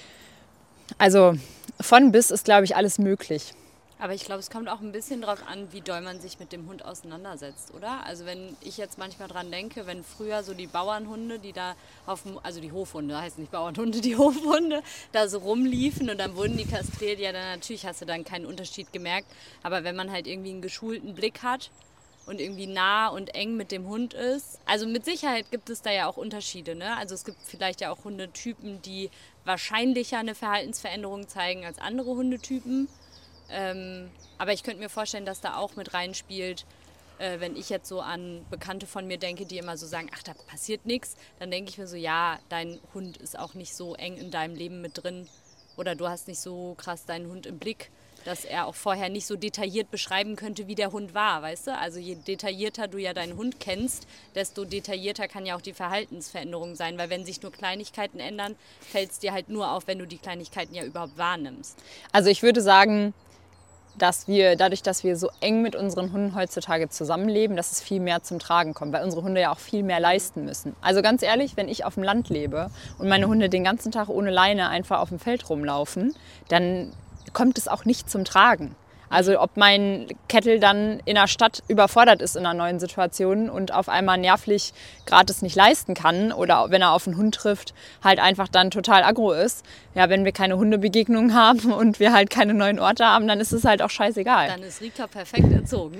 also von bis ist, glaube ich, alles möglich. Aber ich glaube, es kommt auch ein bisschen drauf an, wie doll man sich mit dem Hund auseinandersetzt, oder? Also wenn ich jetzt manchmal dran denke, wenn früher so die Bauernhunde, die da auf dem, also die Hofhunde, heißt nicht Bauernhunde, die Hofhunde, da so rumliefen und dann wurden die kastriert, ja, dann natürlich hast du dann keinen Unterschied gemerkt. Aber wenn man halt irgendwie einen geschulten Blick hat und irgendwie nah und eng mit dem Hund ist, also mit Sicherheit gibt es da ja auch Unterschiede, ne? Also es gibt vielleicht ja auch Hundetypen, die wahrscheinlicher eine Verhaltensveränderung zeigen als andere Hundetypen. Ähm, aber ich könnte mir vorstellen, dass da auch mit reinspielt, äh, wenn ich jetzt so an Bekannte von mir denke, die immer so sagen, ach, da passiert nichts, dann denke ich mir so, ja, dein Hund ist auch nicht so eng in deinem Leben mit drin oder du hast nicht so krass deinen Hund im Blick, dass er auch vorher nicht so detailliert beschreiben könnte, wie der Hund war, weißt du? Also je detaillierter du ja deinen Hund kennst, desto detaillierter kann ja auch die Verhaltensveränderung sein, weil wenn sich nur Kleinigkeiten ändern, fällt es dir halt nur auf, wenn du die Kleinigkeiten ja überhaupt wahrnimmst. Also ich würde sagen, dass wir dadurch, dass wir so eng mit unseren Hunden heutzutage zusammenleben, dass es viel mehr zum Tragen kommt, weil unsere Hunde ja auch viel mehr leisten müssen. Also ganz ehrlich, wenn ich auf dem Land lebe und meine Hunde den ganzen Tag ohne Leine einfach auf dem Feld rumlaufen, dann kommt es auch nicht zum Tragen. Also ob mein Kettle dann in der Stadt überfordert ist in einer neuen Situation und auf einmal nervlich gerade es nicht leisten kann oder wenn er auf einen Hund trifft, halt einfach dann total aggro ist. Ja, wenn wir keine Hundebegegnungen haben und wir halt keine neuen Orte haben, dann ist es halt auch scheißegal. Dann ist Rika perfekt erzogen.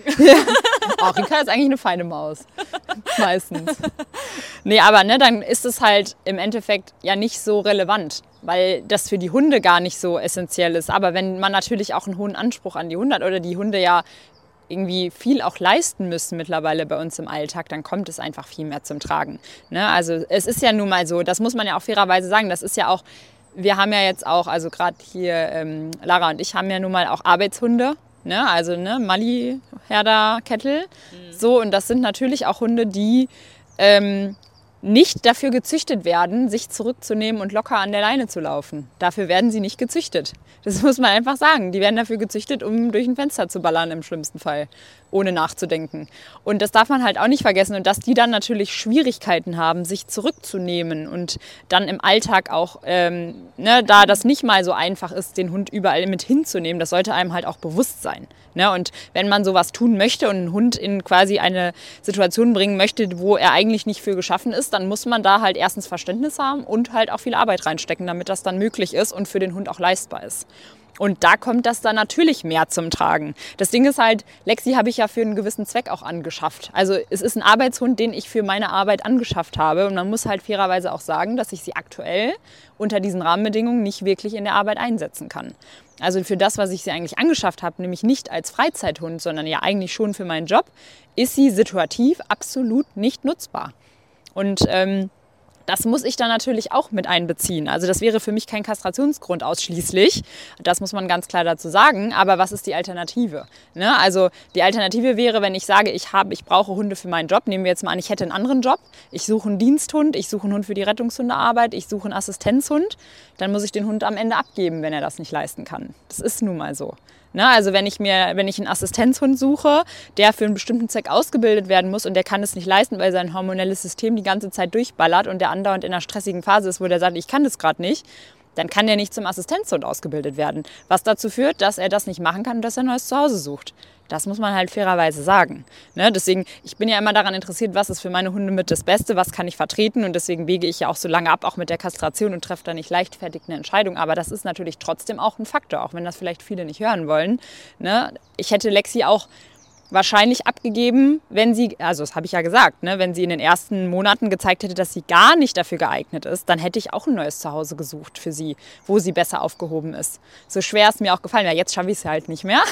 Auch Rika ist eigentlich eine feine Maus. Meistens. Nee, aber ne, dann ist es halt im Endeffekt ja nicht so relevant, weil das für die Hunde gar nicht so essentiell ist. Aber wenn man natürlich auch einen hohen Anspruch an die Hunde hat oder die Hunde ja irgendwie viel auch leisten müssen mittlerweile bei uns im Alltag, dann kommt es einfach viel mehr zum Tragen. Ne? Also es ist ja nun mal so, das muss man ja auch fairerweise sagen, das ist ja auch, wir haben ja jetzt auch, also gerade hier ähm, Lara und ich haben ja nun mal auch Arbeitshunde. Ne, also ne, Mali, Herder, Kettle. Mhm. So, und das sind natürlich auch Hunde, die ähm, nicht dafür gezüchtet werden, sich zurückzunehmen und locker an der Leine zu laufen. Dafür werden sie nicht gezüchtet. Das muss man einfach sagen. Die werden dafür gezüchtet, um durch ein Fenster zu ballern im schlimmsten Fall, ohne nachzudenken. Und das darf man halt auch nicht vergessen. Und dass die dann natürlich Schwierigkeiten haben, sich zurückzunehmen und dann im Alltag auch, ähm, ne, da das nicht mal so einfach ist, den Hund überall mit hinzunehmen, das sollte einem halt auch bewusst sein. Ne? Und wenn man sowas tun möchte und einen Hund in quasi eine Situation bringen möchte, wo er eigentlich nicht für geschaffen ist, dann muss man da halt erstens Verständnis haben und halt auch viel Arbeit reinstecken, damit das dann möglich ist und für den Hund auch leistbar ist. Und da kommt das dann natürlich mehr zum Tragen. Das Ding ist halt, Lexi habe ich ja für einen gewissen Zweck auch angeschafft. Also es ist ein Arbeitshund, den ich für meine Arbeit angeschafft habe. Und man muss halt fairerweise auch sagen, dass ich sie aktuell unter diesen Rahmenbedingungen nicht wirklich in der Arbeit einsetzen kann. Also für das, was ich sie eigentlich angeschafft habe, nämlich nicht als Freizeithund, sondern ja eigentlich schon für meinen Job, ist sie situativ absolut nicht nutzbar. Und ähm, das muss ich dann natürlich auch mit einbeziehen. Also das wäre für mich kein Kastrationsgrund ausschließlich. Das muss man ganz klar dazu sagen. Aber was ist die Alternative? Ne? Also die Alternative wäre, wenn ich sage, ich, habe, ich brauche Hunde für meinen Job. Nehmen wir jetzt mal an, ich hätte einen anderen Job. Ich suche einen Diensthund, ich suche einen Hund für die Rettungshundearbeit, ich suche einen Assistenzhund. Dann muss ich den Hund am Ende abgeben, wenn er das nicht leisten kann. Das ist nun mal so. Ne, also wenn ich mir, wenn ich einen Assistenzhund suche, der für einen bestimmten Zweck ausgebildet werden muss und der kann es nicht leisten, weil sein hormonelles System die ganze Zeit durchballert und der andauernd in einer stressigen Phase ist, wo der sagt, ich kann das gerade nicht, dann kann der nicht zum Assistenzhund ausgebildet werden. Was dazu führt, dass er das nicht machen kann und dass er ein neues Zuhause sucht. Das muss man halt fairerweise sagen. Ne? Deswegen, ich bin ja immer daran interessiert, was ist für meine Hunde mit das Beste, was kann ich vertreten und deswegen wege ich ja auch so lange ab, auch mit der Kastration und treffe da nicht leichtfertig eine Entscheidung. Aber das ist natürlich trotzdem auch ein Faktor, auch wenn das vielleicht viele nicht hören wollen. Ne? Ich hätte Lexi auch wahrscheinlich abgegeben, wenn sie, also das habe ich ja gesagt, ne, wenn sie in den ersten Monaten gezeigt hätte, dass sie gar nicht dafür geeignet ist, dann hätte ich auch ein neues Zuhause gesucht für sie, wo sie besser aufgehoben ist. So schwer es mir auch gefallen wäre, jetzt schaffe ich es halt nicht mehr.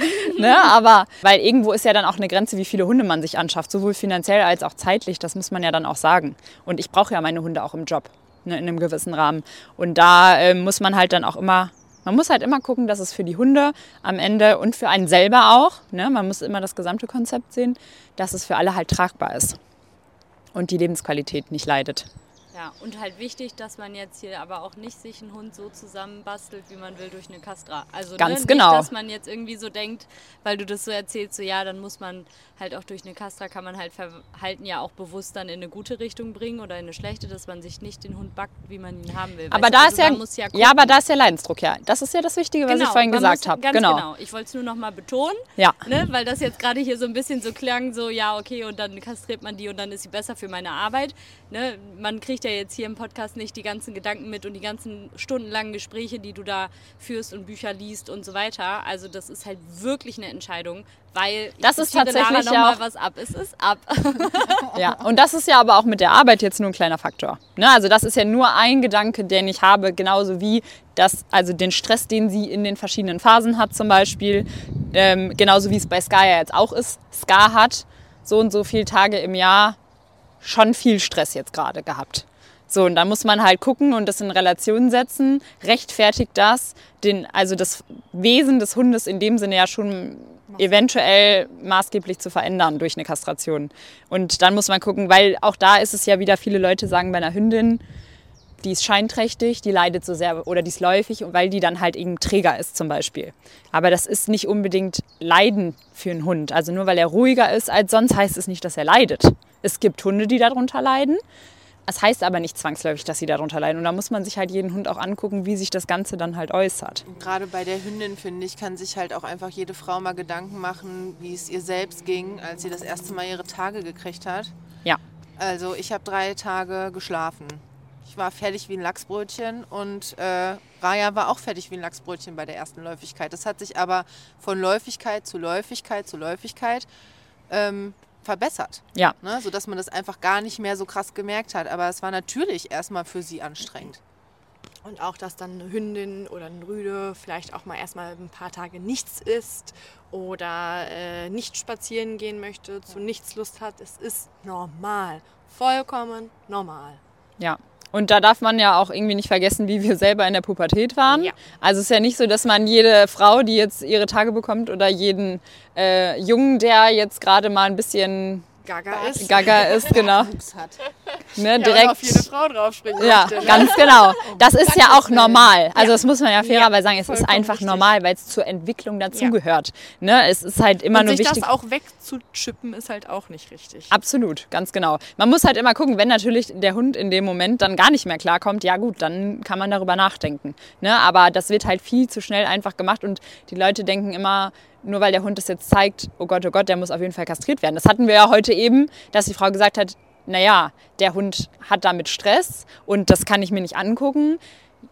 Ne, aber weil irgendwo ist ja dann auch eine Grenze, wie viele Hunde man sich anschafft, sowohl finanziell als auch zeitlich, das muss man ja dann auch sagen. Und ich brauche ja meine Hunde auch im Job, ne, in einem gewissen Rahmen. Und da äh, muss man halt dann auch immer Man muss halt immer gucken, dass es für die Hunde am Ende und für einen selber auch, ne, man muss immer das gesamte Konzept sehen, dass es für alle halt tragbar ist und die Lebensqualität nicht leidet. Ja, und halt wichtig, dass man jetzt hier aber auch nicht sich einen Hund so zusammenbastelt, wie man will, durch eine Kastra. Also Ganz ne, genau. Nicht, dass man jetzt irgendwie so denkt, weil du das so erzählst, so ja, dann muss man halt auch durch eine Kastra, kann man halt Verhalten ja auch bewusst dann in eine gute Richtung bringen oder in eine schlechte, dass man sich nicht den Hund backt, wie man ihn haben will. Aber weißt da also, ist ja, muss ja, ja, aber da ist ja Leidensdruck, ja. Das ist ja das Wichtige, was genau, ich vorhin gesagt habe. Ganz genau. genau. Ich wollte es nur noch mal betonen, ja. ne, weil das jetzt gerade hier so ein bisschen so klang, so ja, okay, und dann kastriert man die und dann ist sie besser für meine Arbeit. Ne? Man kriegt ja jetzt hier im Podcast nicht die ganzen Gedanken mit und die ganzen stundenlangen Gespräche, die du da führst und Bücher liest und so weiter. Also das ist halt wirklich eine Entscheidung, weil das ich ist tatsächlich noch ja mal was ab. Es ist ab. Ja, und das ist ja aber auch mit der Arbeit jetzt nur ein kleiner Faktor. Ne? Also das ist ja nur ein Gedanke, den ich habe, genauso wie das, also den Stress, den sie in den verschiedenen Phasen hat zum Beispiel, ähm, genauso wie es bei Ska ja jetzt auch ist. Ska hat so und so viele Tage im Jahr schon viel Stress jetzt gerade gehabt. So, und da muss man halt gucken und das in Relation setzen, rechtfertigt das, den, also das Wesen des Hundes in dem Sinne ja schon eventuell maßgeblich zu verändern durch eine Kastration. Und dann muss man gucken, weil auch da ist es ja wieder, viele Leute sagen bei einer Hündin, die ist scheinträchtig, die leidet so sehr oder die ist läufig, weil die dann halt eben träger ist zum Beispiel. Aber das ist nicht unbedingt Leiden für einen Hund. Also nur weil er ruhiger ist als sonst, heißt es nicht, dass er leidet. Es gibt Hunde, die darunter leiden. Es heißt aber nicht zwangsläufig, dass sie darunter leiden. Und da muss man sich halt jeden Hund auch angucken, wie sich das Ganze dann halt äußert. Gerade bei der Hündin, finde ich, kann sich halt auch einfach jede Frau mal Gedanken machen, wie es ihr selbst ging, als sie das erste Mal ihre Tage gekriegt hat. Ja. Also ich habe drei Tage geschlafen. Ich war fertig wie ein Lachsbrötchen und äh, Raya war auch fertig wie ein Lachsbrötchen bei der ersten Läufigkeit. Das hat sich aber von Läufigkeit zu Läufigkeit zu Läufigkeit ähm, verbessert. Ja. Ne? Sodass man das einfach gar nicht mehr so krass gemerkt hat. Aber es war natürlich erstmal für sie anstrengend. Und auch, dass dann eine Hündin oder ein Rüde vielleicht auch mal erstmal ein paar Tage nichts isst oder äh, nicht spazieren gehen möchte, zu nichts Lust hat. Es ist normal. Vollkommen normal. Ja. Und da darf man ja auch irgendwie nicht vergessen, wie wir selber in der Pubertät waren. Ja. Also es ist ja nicht so, dass man jede Frau, die jetzt ihre Tage bekommt oder jeden äh, Jungen, der jetzt gerade mal ein bisschen Gaga ist. Gaga ist, genau. Ne, Ja, direkt. und auf jede Frau draufspringen Ja, möchte, ne? ganz genau. Das ist ja auch normal. Also das muss man ja fairerweise sagen. Es ist vollkommen einfach richtig. normal, weil es zur Entwicklung dazugehört. Ne, es ist halt immer Und nur sich wichtig. das auch wegzuchippen ist halt auch nicht richtig. Absolut, ganz genau. Man muss halt immer gucken, wenn natürlich der Hund in dem Moment dann gar nicht mehr klarkommt, ja gut, dann kann man darüber nachdenken. Ne? Aber das wird halt viel zu schnell einfach gemacht und die Leute denken immer, nur weil der Hund das jetzt zeigt, oh Gott, oh Gott, der muss auf jeden Fall kastriert werden. Das hatten wir ja heute eben, dass die Frau gesagt hat, naja, der Hund hat damit Stress und das kann ich mir nicht angucken.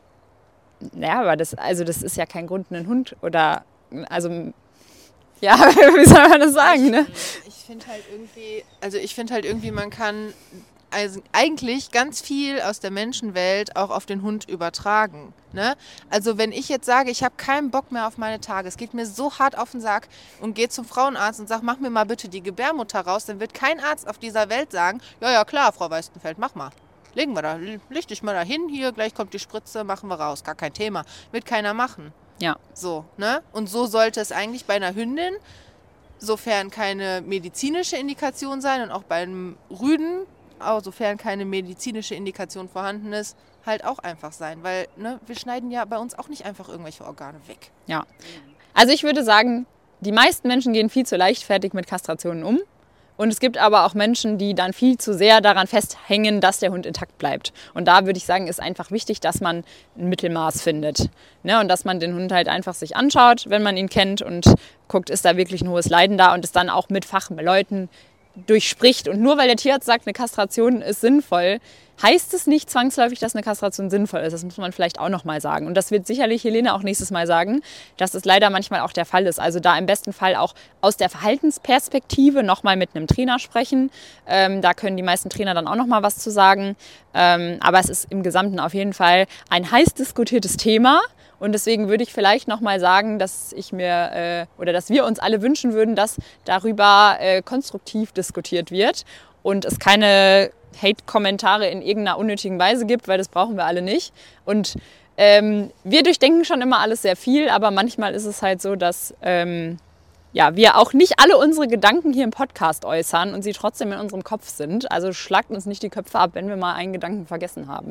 Naja, aber das, also das ist ja kein Grund, einen Hund oder, also, ja, wie soll man das sagen, ne? Ich finde halt irgendwie, also ich finde halt irgendwie, man kann also eigentlich ganz viel aus der Menschenwelt auch auf den Hund übertragen. Ne? Also wenn ich jetzt sage, ich habe keinen Bock mehr auf meine Tage, es geht mir so hart auf den Sack und gehe zum Frauenarzt und sage, mach mir mal bitte die Gebärmutter raus, dann wird kein Arzt auf dieser Welt sagen, ja, ja klar, Frau Weistenfeld, mach mal. Legen wir da, leg dich mal da hin, hier, gleich kommt die Spritze, machen wir raus, gar kein Thema. Wird keiner machen. Ja. So, ne? Und so sollte es eigentlich bei einer Hündin, sofern keine medizinische Indikation sein und auch beim Rüden, auch sofern keine medizinische Indikation vorhanden ist, halt auch einfach sein. Weil ne, wir schneiden ja bei uns auch nicht einfach irgendwelche Organe weg. Ja. Also ich würde sagen, die meisten Menschen gehen viel zu leichtfertig mit Kastrationen um. Und es gibt aber auch Menschen, die dann viel zu sehr daran festhängen, dass der Hund intakt bleibt. Und da würde ich sagen, ist einfach wichtig, dass man ein Mittelmaß findet. Ne? Und dass man den Hund halt einfach sich anschaut, wenn man ihn kennt und guckt, ist da wirklich ein hohes Leiden da und es dann auch mit Fachleuten durchspricht. Und nur weil der Tierarzt sagt, eine Kastration ist sinnvoll, heißt es nicht zwangsläufig, dass eine Kastration sinnvoll ist. Das muss man vielleicht auch nochmal sagen. Und das wird sicherlich Helene auch nächstes Mal sagen, dass es leider manchmal auch der Fall ist. Also da im besten Fall auch aus der Verhaltensperspektive nochmal mit einem Trainer sprechen. Ähm, da können die meisten Trainer dann auch nochmal was zu sagen. Ähm, aber es ist im Gesamten auf jeden Fall ein heiß diskutiertes Thema. Und deswegen würde ich vielleicht nochmal sagen, dass ich mir äh, oder dass wir uns alle wünschen würden, dass darüber äh, konstruktiv diskutiert wird und es keine Hate-Kommentare in irgendeiner unnötigen Weise gibt, weil das brauchen wir alle nicht. Und ähm, wir durchdenken schon immer alles sehr viel, aber manchmal ist es halt so, dass ähm, ja, wir auch nicht alle unsere Gedanken hier im Podcast äußern und sie trotzdem in unserem Kopf sind. Also schlagt uns nicht die Köpfe ab, wenn wir mal einen Gedanken vergessen haben.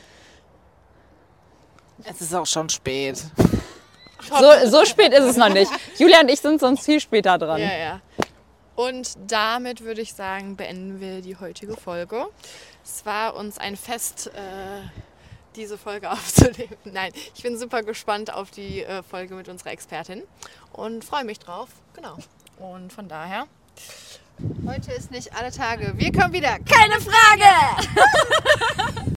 Es ist auch schon spät. So, so spät ist es noch nicht. Julia und ich sind sonst viel später dran. Ja, ja. Und damit würde ich sagen, beenden wir die heutige Folge. Es war uns ein Fest, äh, diese Folge aufzunehmen. Nein, ich bin super gespannt auf die äh, Folge mit unserer Expertin und freue mich drauf. Genau. Und von daher, Heute ist nicht alle Tage. Wir kommen wieder. keine Frage!